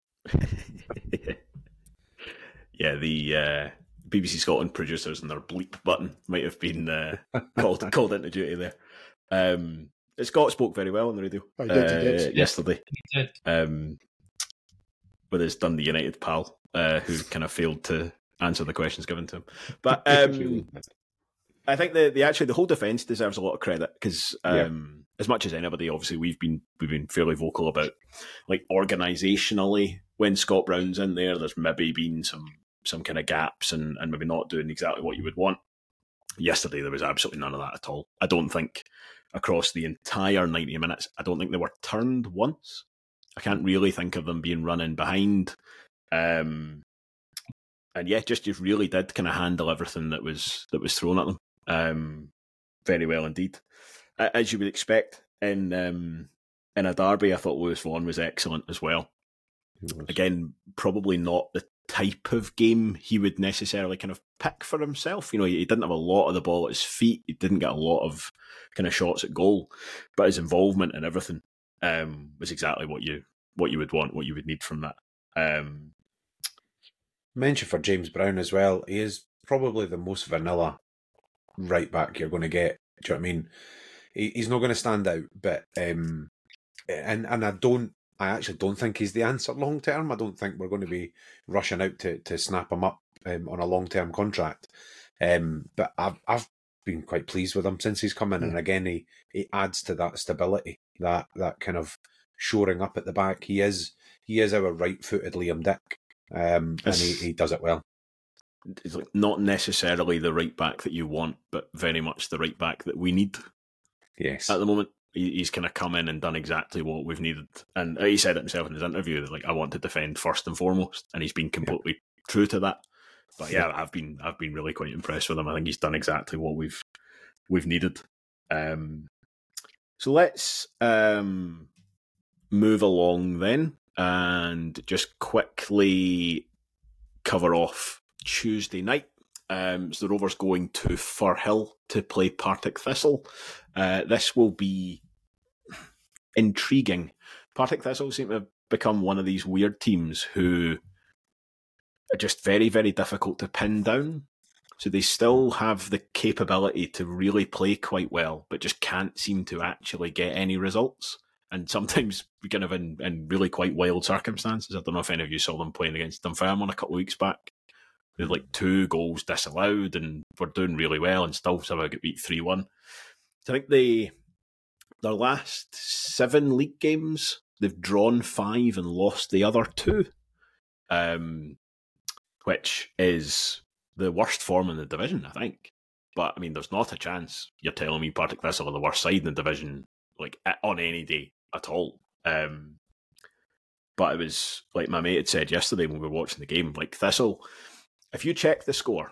Yeah, the BBC Scotland producers and their bleep button might have been called into duty there. Scott spoke very well on the radio yesterday. He did. With his Dundee United pal, who kind of failed to answer the questions given to him. But I think the whole defence deserves a lot of credit because as much as anybody, obviously we've been fairly vocal about like organisationally when Scott Brown's in there, there's maybe been some kind of gaps and maybe not doing exactly what you would want. Yesterday there was absolutely none of that at all. I don't think across the entire 90 minutes, I don't think they were turned once. I can't really think of them being running behind. And yeah, just really did kind of handle everything that was thrown at them very well indeed. As you would expect in a derby, I thought Lewis Vaughan was excellent as well. Again, probably not the type of game he would necessarily kind of pick for himself. He didn't have a lot of the ball at his feet. He didn't get a lot of kind of shots at goal, but his involvement and everything was exactly what you would want, what you would need from that. Mention for James Brown as well. He is probably the most vanilla right back you're going to get. Do you know what I mean? He's not going to stand out, but and I actually don't think he's the answer long term. I don't think we're going to be rushing out to snap him up on a long term contract. But I've been quite pleased with him since he's come in, and again he adds to that stability, that kind of shoring up at the back. He is our right-footed Liam Dick, and he does it well. It's like not necessarily the right back that you want, but very much the right back that we need. Yes, at the moment. He's kind of come in and done exactly what we've needed. And he said it himself in his interview that, like, I want to defend first and foremost. And he's been completely true to that. But yeah, I've been really quite impressed with him. I think he's done exactly what we've needed. So let's move along then and just quickly cover off Tuesday night. So the Rovers going to Firhill to play Partick Thistle. This will be intriguing. Partick Thistle seem to have become one of these weird teams who are just very, very difficult to pin down. So they still have the capability to really play quite well, but just can't seem to actually get any results. And sometimes kind of in really quite wild circumstances. I don't know if any of you saw them playing against Dunfermline a couple of weeks back. They had like 2 goals disallowed and were doing really well and still somehow get beat 3-1. So I think their last 7 league games, they've drawn 5 and lost the other 2, which is the worst form in the division, I think. But, I mean, there's not a chance you're telling me Partick Thistle are the worst side in the division, like, on any day at all. But it was, like my mate had said yesterday when we were watching the game, like, Thistle, if you check the score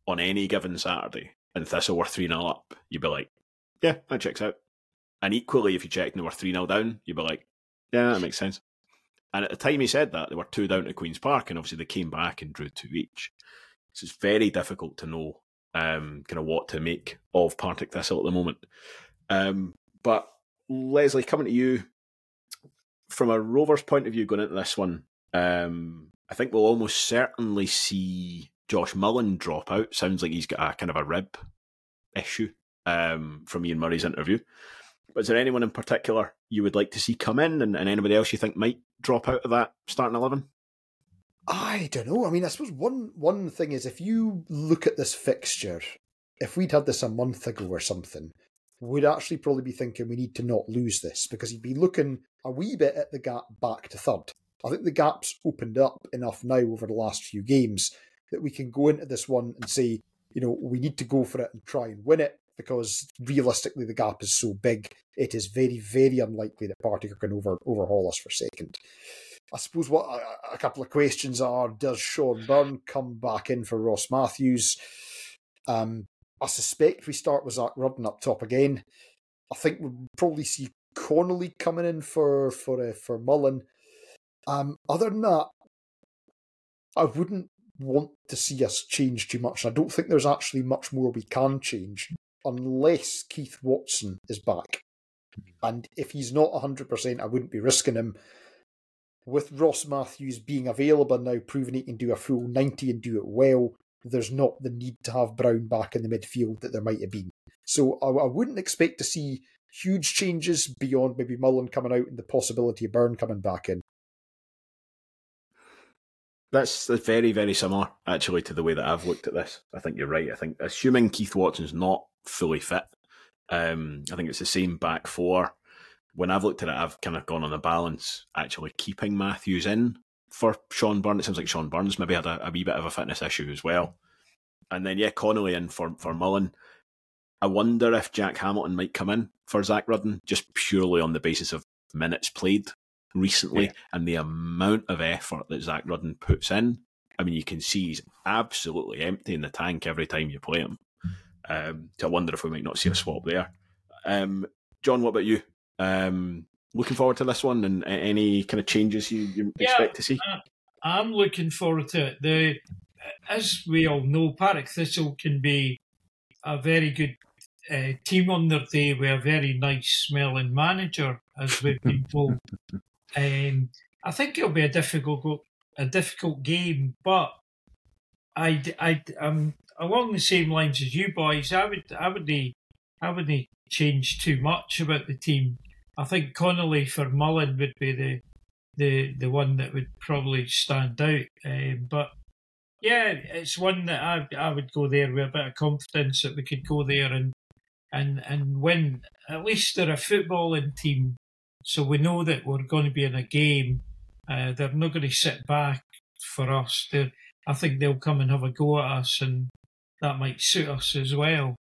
on any given Saturday and Thistle were 3-0 up, you'd be like, yeah, that checks out. And equally, if you checked and they were 3-0 down, you'd be like, yeah, that makes sense. And at the time he said that, they were 2 down to Queen's Park, and obviously they came back and drew 2 each. So it's very difficult to know kind of what to make of Partick Thistle at the moment. But Leslie, coming to you, from a Rovers point of view going into this one, I think we'll almost certainly see Josh Mullen drop out. Sounds like he's got a kind of a rib issue from Ian Murray's interview. But is there anyone in particular you would like to see come in, and anybody else you think might drop out of that starting 11? I don't know. I mean, I suppose one thing is, if you look at this fixture, if we'd had this a month ago or something, we'd actually probably be thinking we need to not lose this, because you'd be looking a wee bit at the gap back to third. I think the gap's opened up enough now over the last few games that we can go into this one and say, we need to go for it and try and win it, because realistically the gap is so big, it is very, very unlikely that Partick can overhaul us for second. I suppose what a couple of questions are: does Sean Byrne come back in for Ross Matthews? I suspect we start with Zach Rudden up top again. I think we'll probably see Connolly coming in for Mullen. Other than that, I wouldn't want to see us change too much. I don't think there's actually much more we can change unless Keith Watson is back. And if he's not 100%, I wouldn't be risking him. With Ross Matthews being available now, proving he can do a full 90 and do it well, there's not the need to have Brown back in the midfield that there might have been. So I wouldn't expect to see huge changes beyond maybe Mullen coming out and the possibility of Byrne coming back in. That's very, very similar, actually, to the way that I've looked at this. I think you're right. I think, assuming Keith Watson's not fully fit, I think it's the same back four. When I've looked at it, I've kind of gone on a balance, actually keeping Matthews in for Sean Byrne. It seems like Sean Byrne's maybe had a wee bit of a fitness issue as well. And then, Connolly in for Mullen. I wonder if Jack Hamilton might come in for Zach Rudden, just purely on the basis of minutes played recently and the amount of effort that Zach Rudden puts in. I mean, you can see he's absolutely emptying the tank every time you play him. So I wonder if we might not see a swap there. John, what about you? Looking forward to this one, and any kind of changes you expect to see? I'm looking forward to it. As we all know, Partick Thistle can be a very good team on their day with a very nice smelling manager, as we've been told. I think it'll be a difficult game, but I'm along the same lines as you boys. I wouldn't change too much about the team. I think Connolly for Mullen would be the one that would probably stand out. But yeah, it's one that I would go there with a bit of confidence that we could go there and win. At least they're a footballing team, so we know that we're going to be in a game. They're not going to sit back for us. I think they'll come and have a go at us, and that might suit us as well.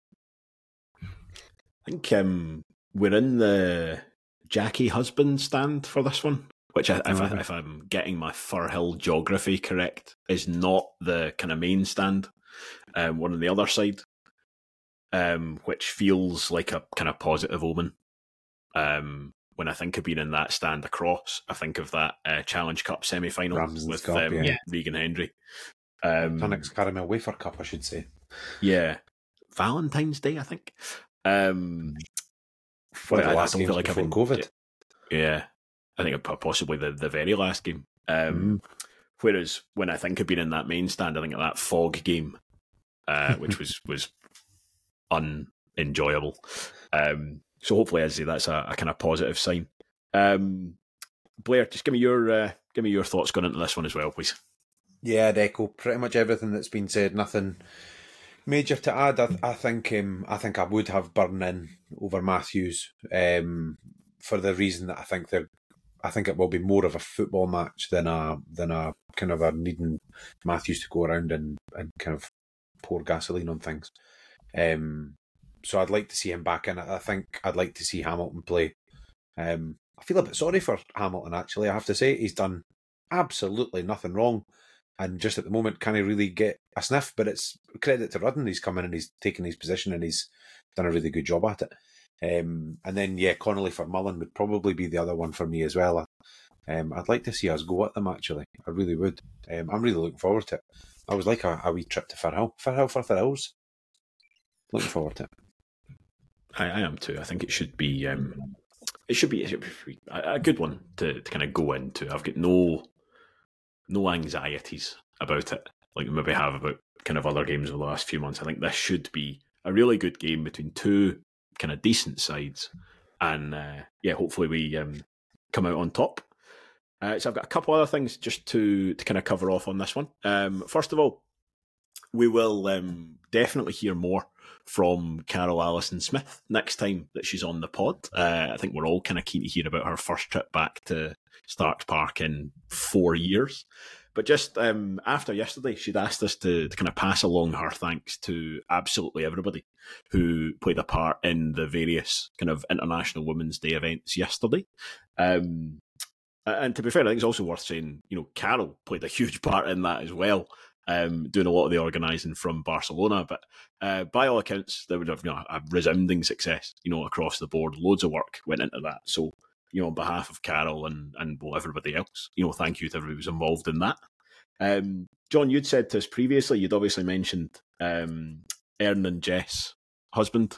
I think we're in the Jackie Husband stand for this one, which if I'm getting my Firhill geography correct, is not the kind of main stand. We're on the other side, which feels like a kind of positive omen. When I think of being in that stand across, I think of that Challenge Cup semi-final with Regan Hendry. Tunnock's Caramel Wafer Cup, I should say. Yeah. Valentine's Day, I think. I don't feel like I've COVID. Yeah. I think possibly the very last game. Whereas when I think of being in that main stand, I think of that Fog game, which was unenjoyable. So hopefully, as I say, that's a kind of positive sign. Blair, just give me your thoughts going into this one as well, please. Yeah, I'd echo pretty much everything that's been said. Nothing major to add. I think I would have Byrne in over Matthews for the reason that I think it will be more of a football match than a kind of a needing Matthews to go around and kind of pour gasoline on things. So I'd like to see him back in. I think I'd like to see Hamilton play. I feel a bit sorry for Hamilton, actually. I have to say, he's done absolutely nothing wrong. and just at the moment can't really get a sniff. But it's credit to Rudden. He's come in and he's taken his position and he's done a really good job at it. And then, Connolly for Mullen would probably be the other one for me as well. I'd like to see us go at them, actually. I really would. I'm really looking forward to it. I was like a wee trip to Firhill. Firhill for Thrills. Looking forward to it. I am too. I think it should be a good one to kind of go into. I've got no anxieties about it, like we maybe have about kind of other games over the last few months. I think this should be a really good game between two kind of decent sides, and hopefully we come out on top. So I've got a couple other things just to kind of cover off on this one. First of all, we will definitely hear more from Carol Allison Smith next time that she's on the pod. I think we're all kind of keen to hear about her first trip back to Starks Park in 4 years. But just after yesterday, she'd asked us to kind of pass along her thanks to absolutely everybody who played a part in the various kind of International Women's Day events yesterday. And to be fair, I think it's also worth saying, Carol played a huge part in that as well, doing a lot of the organising from Barcelona. But by all accounts, there would have a resounding success, across the board. Loads of work went into that. So, on behalf of Carol and everybody else, thank you to everybody who was involved in that. John, you'd said to us previously, you'd obviously mentioned Erin and Jess' husband.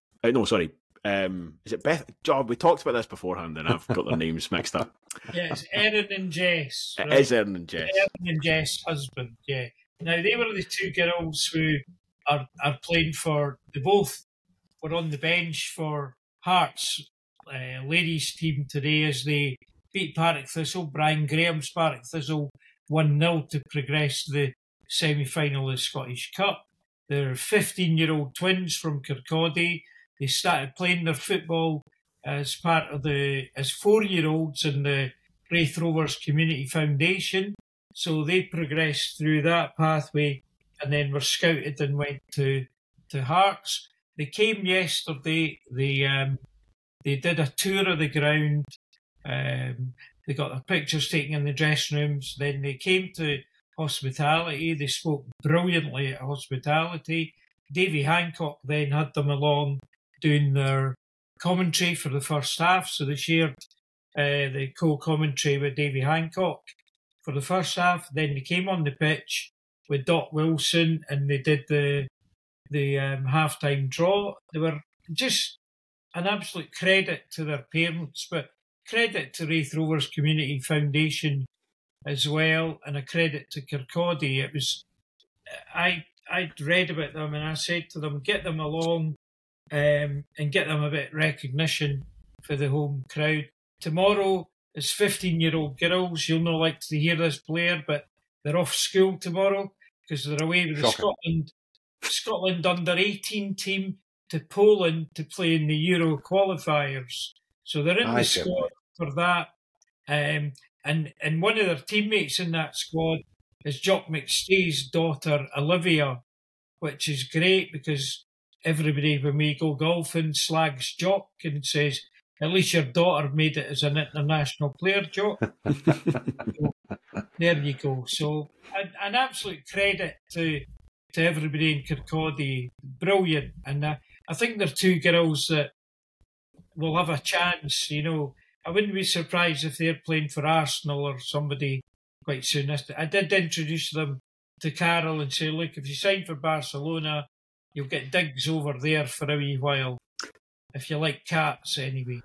Is it Beth? John, we talked about this beforehand and I've got their names mixed up. Yeah, it's Erin and Jess. Right? It is Erin and Jess. Erin and Jess' husband, yeah. Now, they were the two girls who are playing for, they both were on the bench for Hearts ladies team today as they beat Partick Thistle. Brian Graham's Partick Thistle 1-0 to progress to the semi-final of the Scottish Cup. They're 15-year-old twins from Kirkcaldy. They started playing their football as 4-year-olds in the Raith Rovers Community Foundation. So they progressed through that pathway and then were scouted and went to Hearts. They came yesterday. They did a tour of the ground. They got their pictures taken in the dressing rooms. Then they came to hospitality. They spoke brilliantly at hospitality. Davy Hancock then had them along doing their commentary for the first half. So they shared the co-commentary with Davy Hancock for the first half. Then they came on the pitch with Doc Wilson and they did the half-time draw. They were just an absolute credit to their parents, but credit to Raith Rovers Community Foundation as well, and a credit to Kirkcaldy. It was, I'd read about them and I said to them, get them along and get them a bit of recognition for the home crowd. Tomorrow is 15-year-old girls. You'll not like to hear this, Blair, but they're off school tomorrow because they're away with the Scotland under-18 team to Poland to play in the Euro qualifiers. So they're in the squad for that. And one of their teammates in that squad is Jock McStay's daughter, Olivia, which is great because everybody, when we go golfing, slags Jock and says, at least your daughter made it as an international player, Jock. So, there you go. So an absolute credit to everybody in Kirkcaldy. Brilliant. And I think they're two girls that will have a chance. I wouldn't be surprised if they're playing for Arsenal or somebody quite soon. I did introduce them to Carol and say, look, if you sign for Barcelona, you'll get digs over there for a wee while. If you like cats, anyway.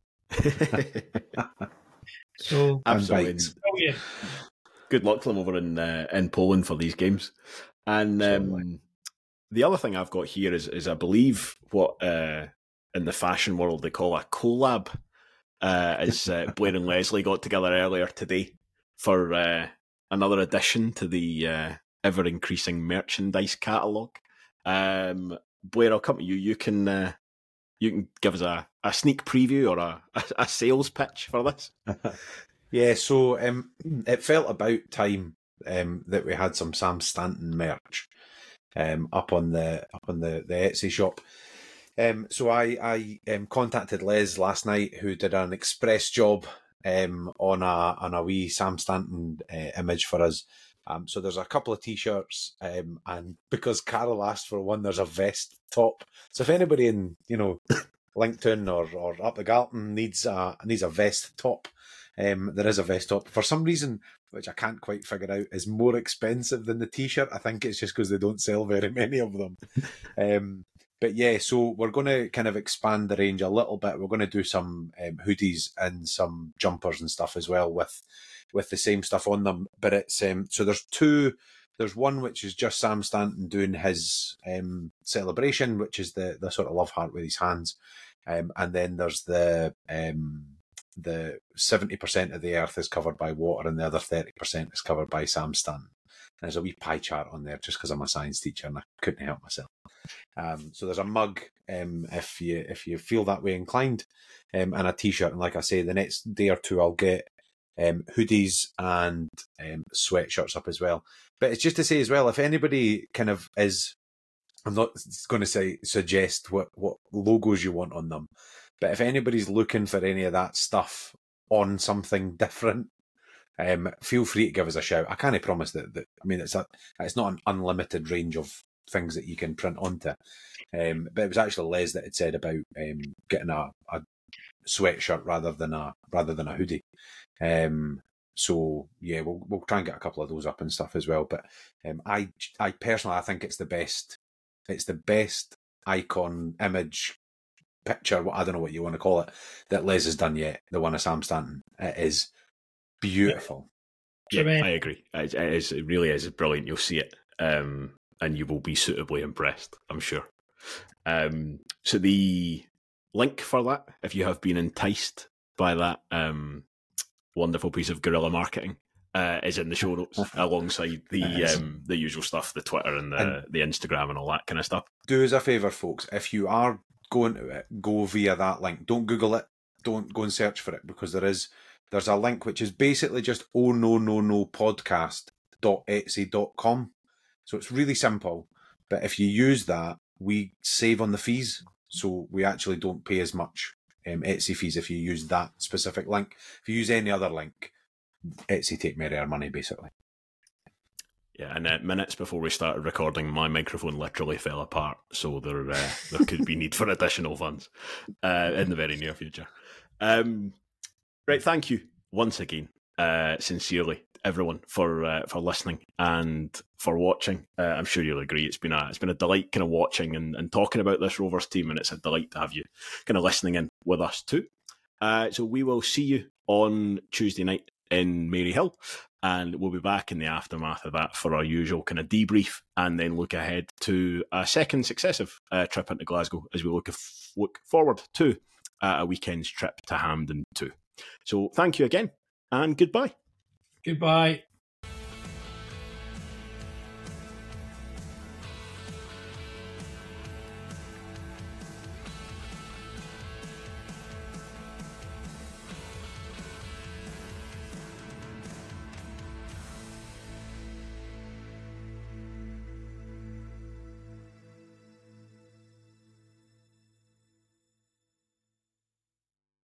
So, absolutely. Good luck to them over in Poland for these games. And the other thing I've got here is I believe what in the fashion world they call a collab. As Blair and Leslie got together earlier today for another addition to the ever-increasing merchandise catalogue. Blair, I'll come to you. You can give us a sneak preview or a sales pitch for this. Yeah, so it felt about time that we had some Sam Stanton merch up on the Etsy shop. So I contacted Les last night, who did an express job on a wee Sam Stanton image for us. So there's a couple of T-shirts, and because Carol asked for one, there's a vest top. So if anybody in LinkedIn or up the Galton needs a vest top, there is a vest top. For some reason, which I can't quite figure out, is more expensive than the T-shirt. I think it's just because they don't sell very many of them. But yeah, so we're going to kind of expand the range a little bit. We're going to do some hoodies and some jumpers and stuff as well with the same stuff on them. But it's so there's two. There's one which is just Sam Stanton doing his celebration, which is the sort of love heart with his hands, and then there's the 70% of the earth is covered by water and the other 30% is covered by Sam Stanton. And there's a wee pie chart on there just because I'm a science teacher and I couldn't help myself. So there's a mug if you feel that way inclined, and a T-shirt. And like I say, the next day or two I'll get hoodies and sweatshirts up as well. But it's just to say as well, if anybody kind of is, I'm not going to say suggest what logos you want on them, but if anybody's looking for any of that stuff on something different, feel free to give us a shout. I can't promise that I mean, it's not an unlimited range of things that you can print onto. But it was actually Les that had said about getting a sweatshirt rather than a hoodie. So yeah, we'll try and get a couple of those up and stuff as well. But I personally, I think it's the best icon image picture. I don't know what you want to call it, that Les has done yet. The one of Sam Stanton. It is beautiful. Yeah, I agree. It really is brilliant. You'll see it, and you will be suitably impressed, I'm sure. So the link for that, if you have been enticed by that wonderful piece of guerrilla marketing, is in the show notes alongside the usual stuff, the Twitter and the Instagram and all that kind of stuff. Do us a favour, folks. If you are going to it, go via that link. Don't Google it. Don't go and search for it, because there's a link which is basically just podcast.etsy.com. So it's really simple. But if you use that, we save on the fees. So we actually don't pay as much Etsy fees if you use that specific link. If you use any other link, Etsy take more of our money, basically. Yeah, and minutes before we started recording, my microphone literally fell apart. So there could be need for additional funds in the very near future. Right, thank you once again, sincerely, everyone, for listening and for watching. I'm sure you'll agree it's been a delight kind of watching and talking about this Rovers team, and it's a delight to have you kind of listening in with us too. So we will see you on Tuesday night in Maryhill, and we'll be back in the aftermath of that for our usual kind of debrief, and then look ahead to a second successive trip into Glasgow as we look forward to a weekend's trip to Hampden too. So thank you again, and goodbye. Goodbye.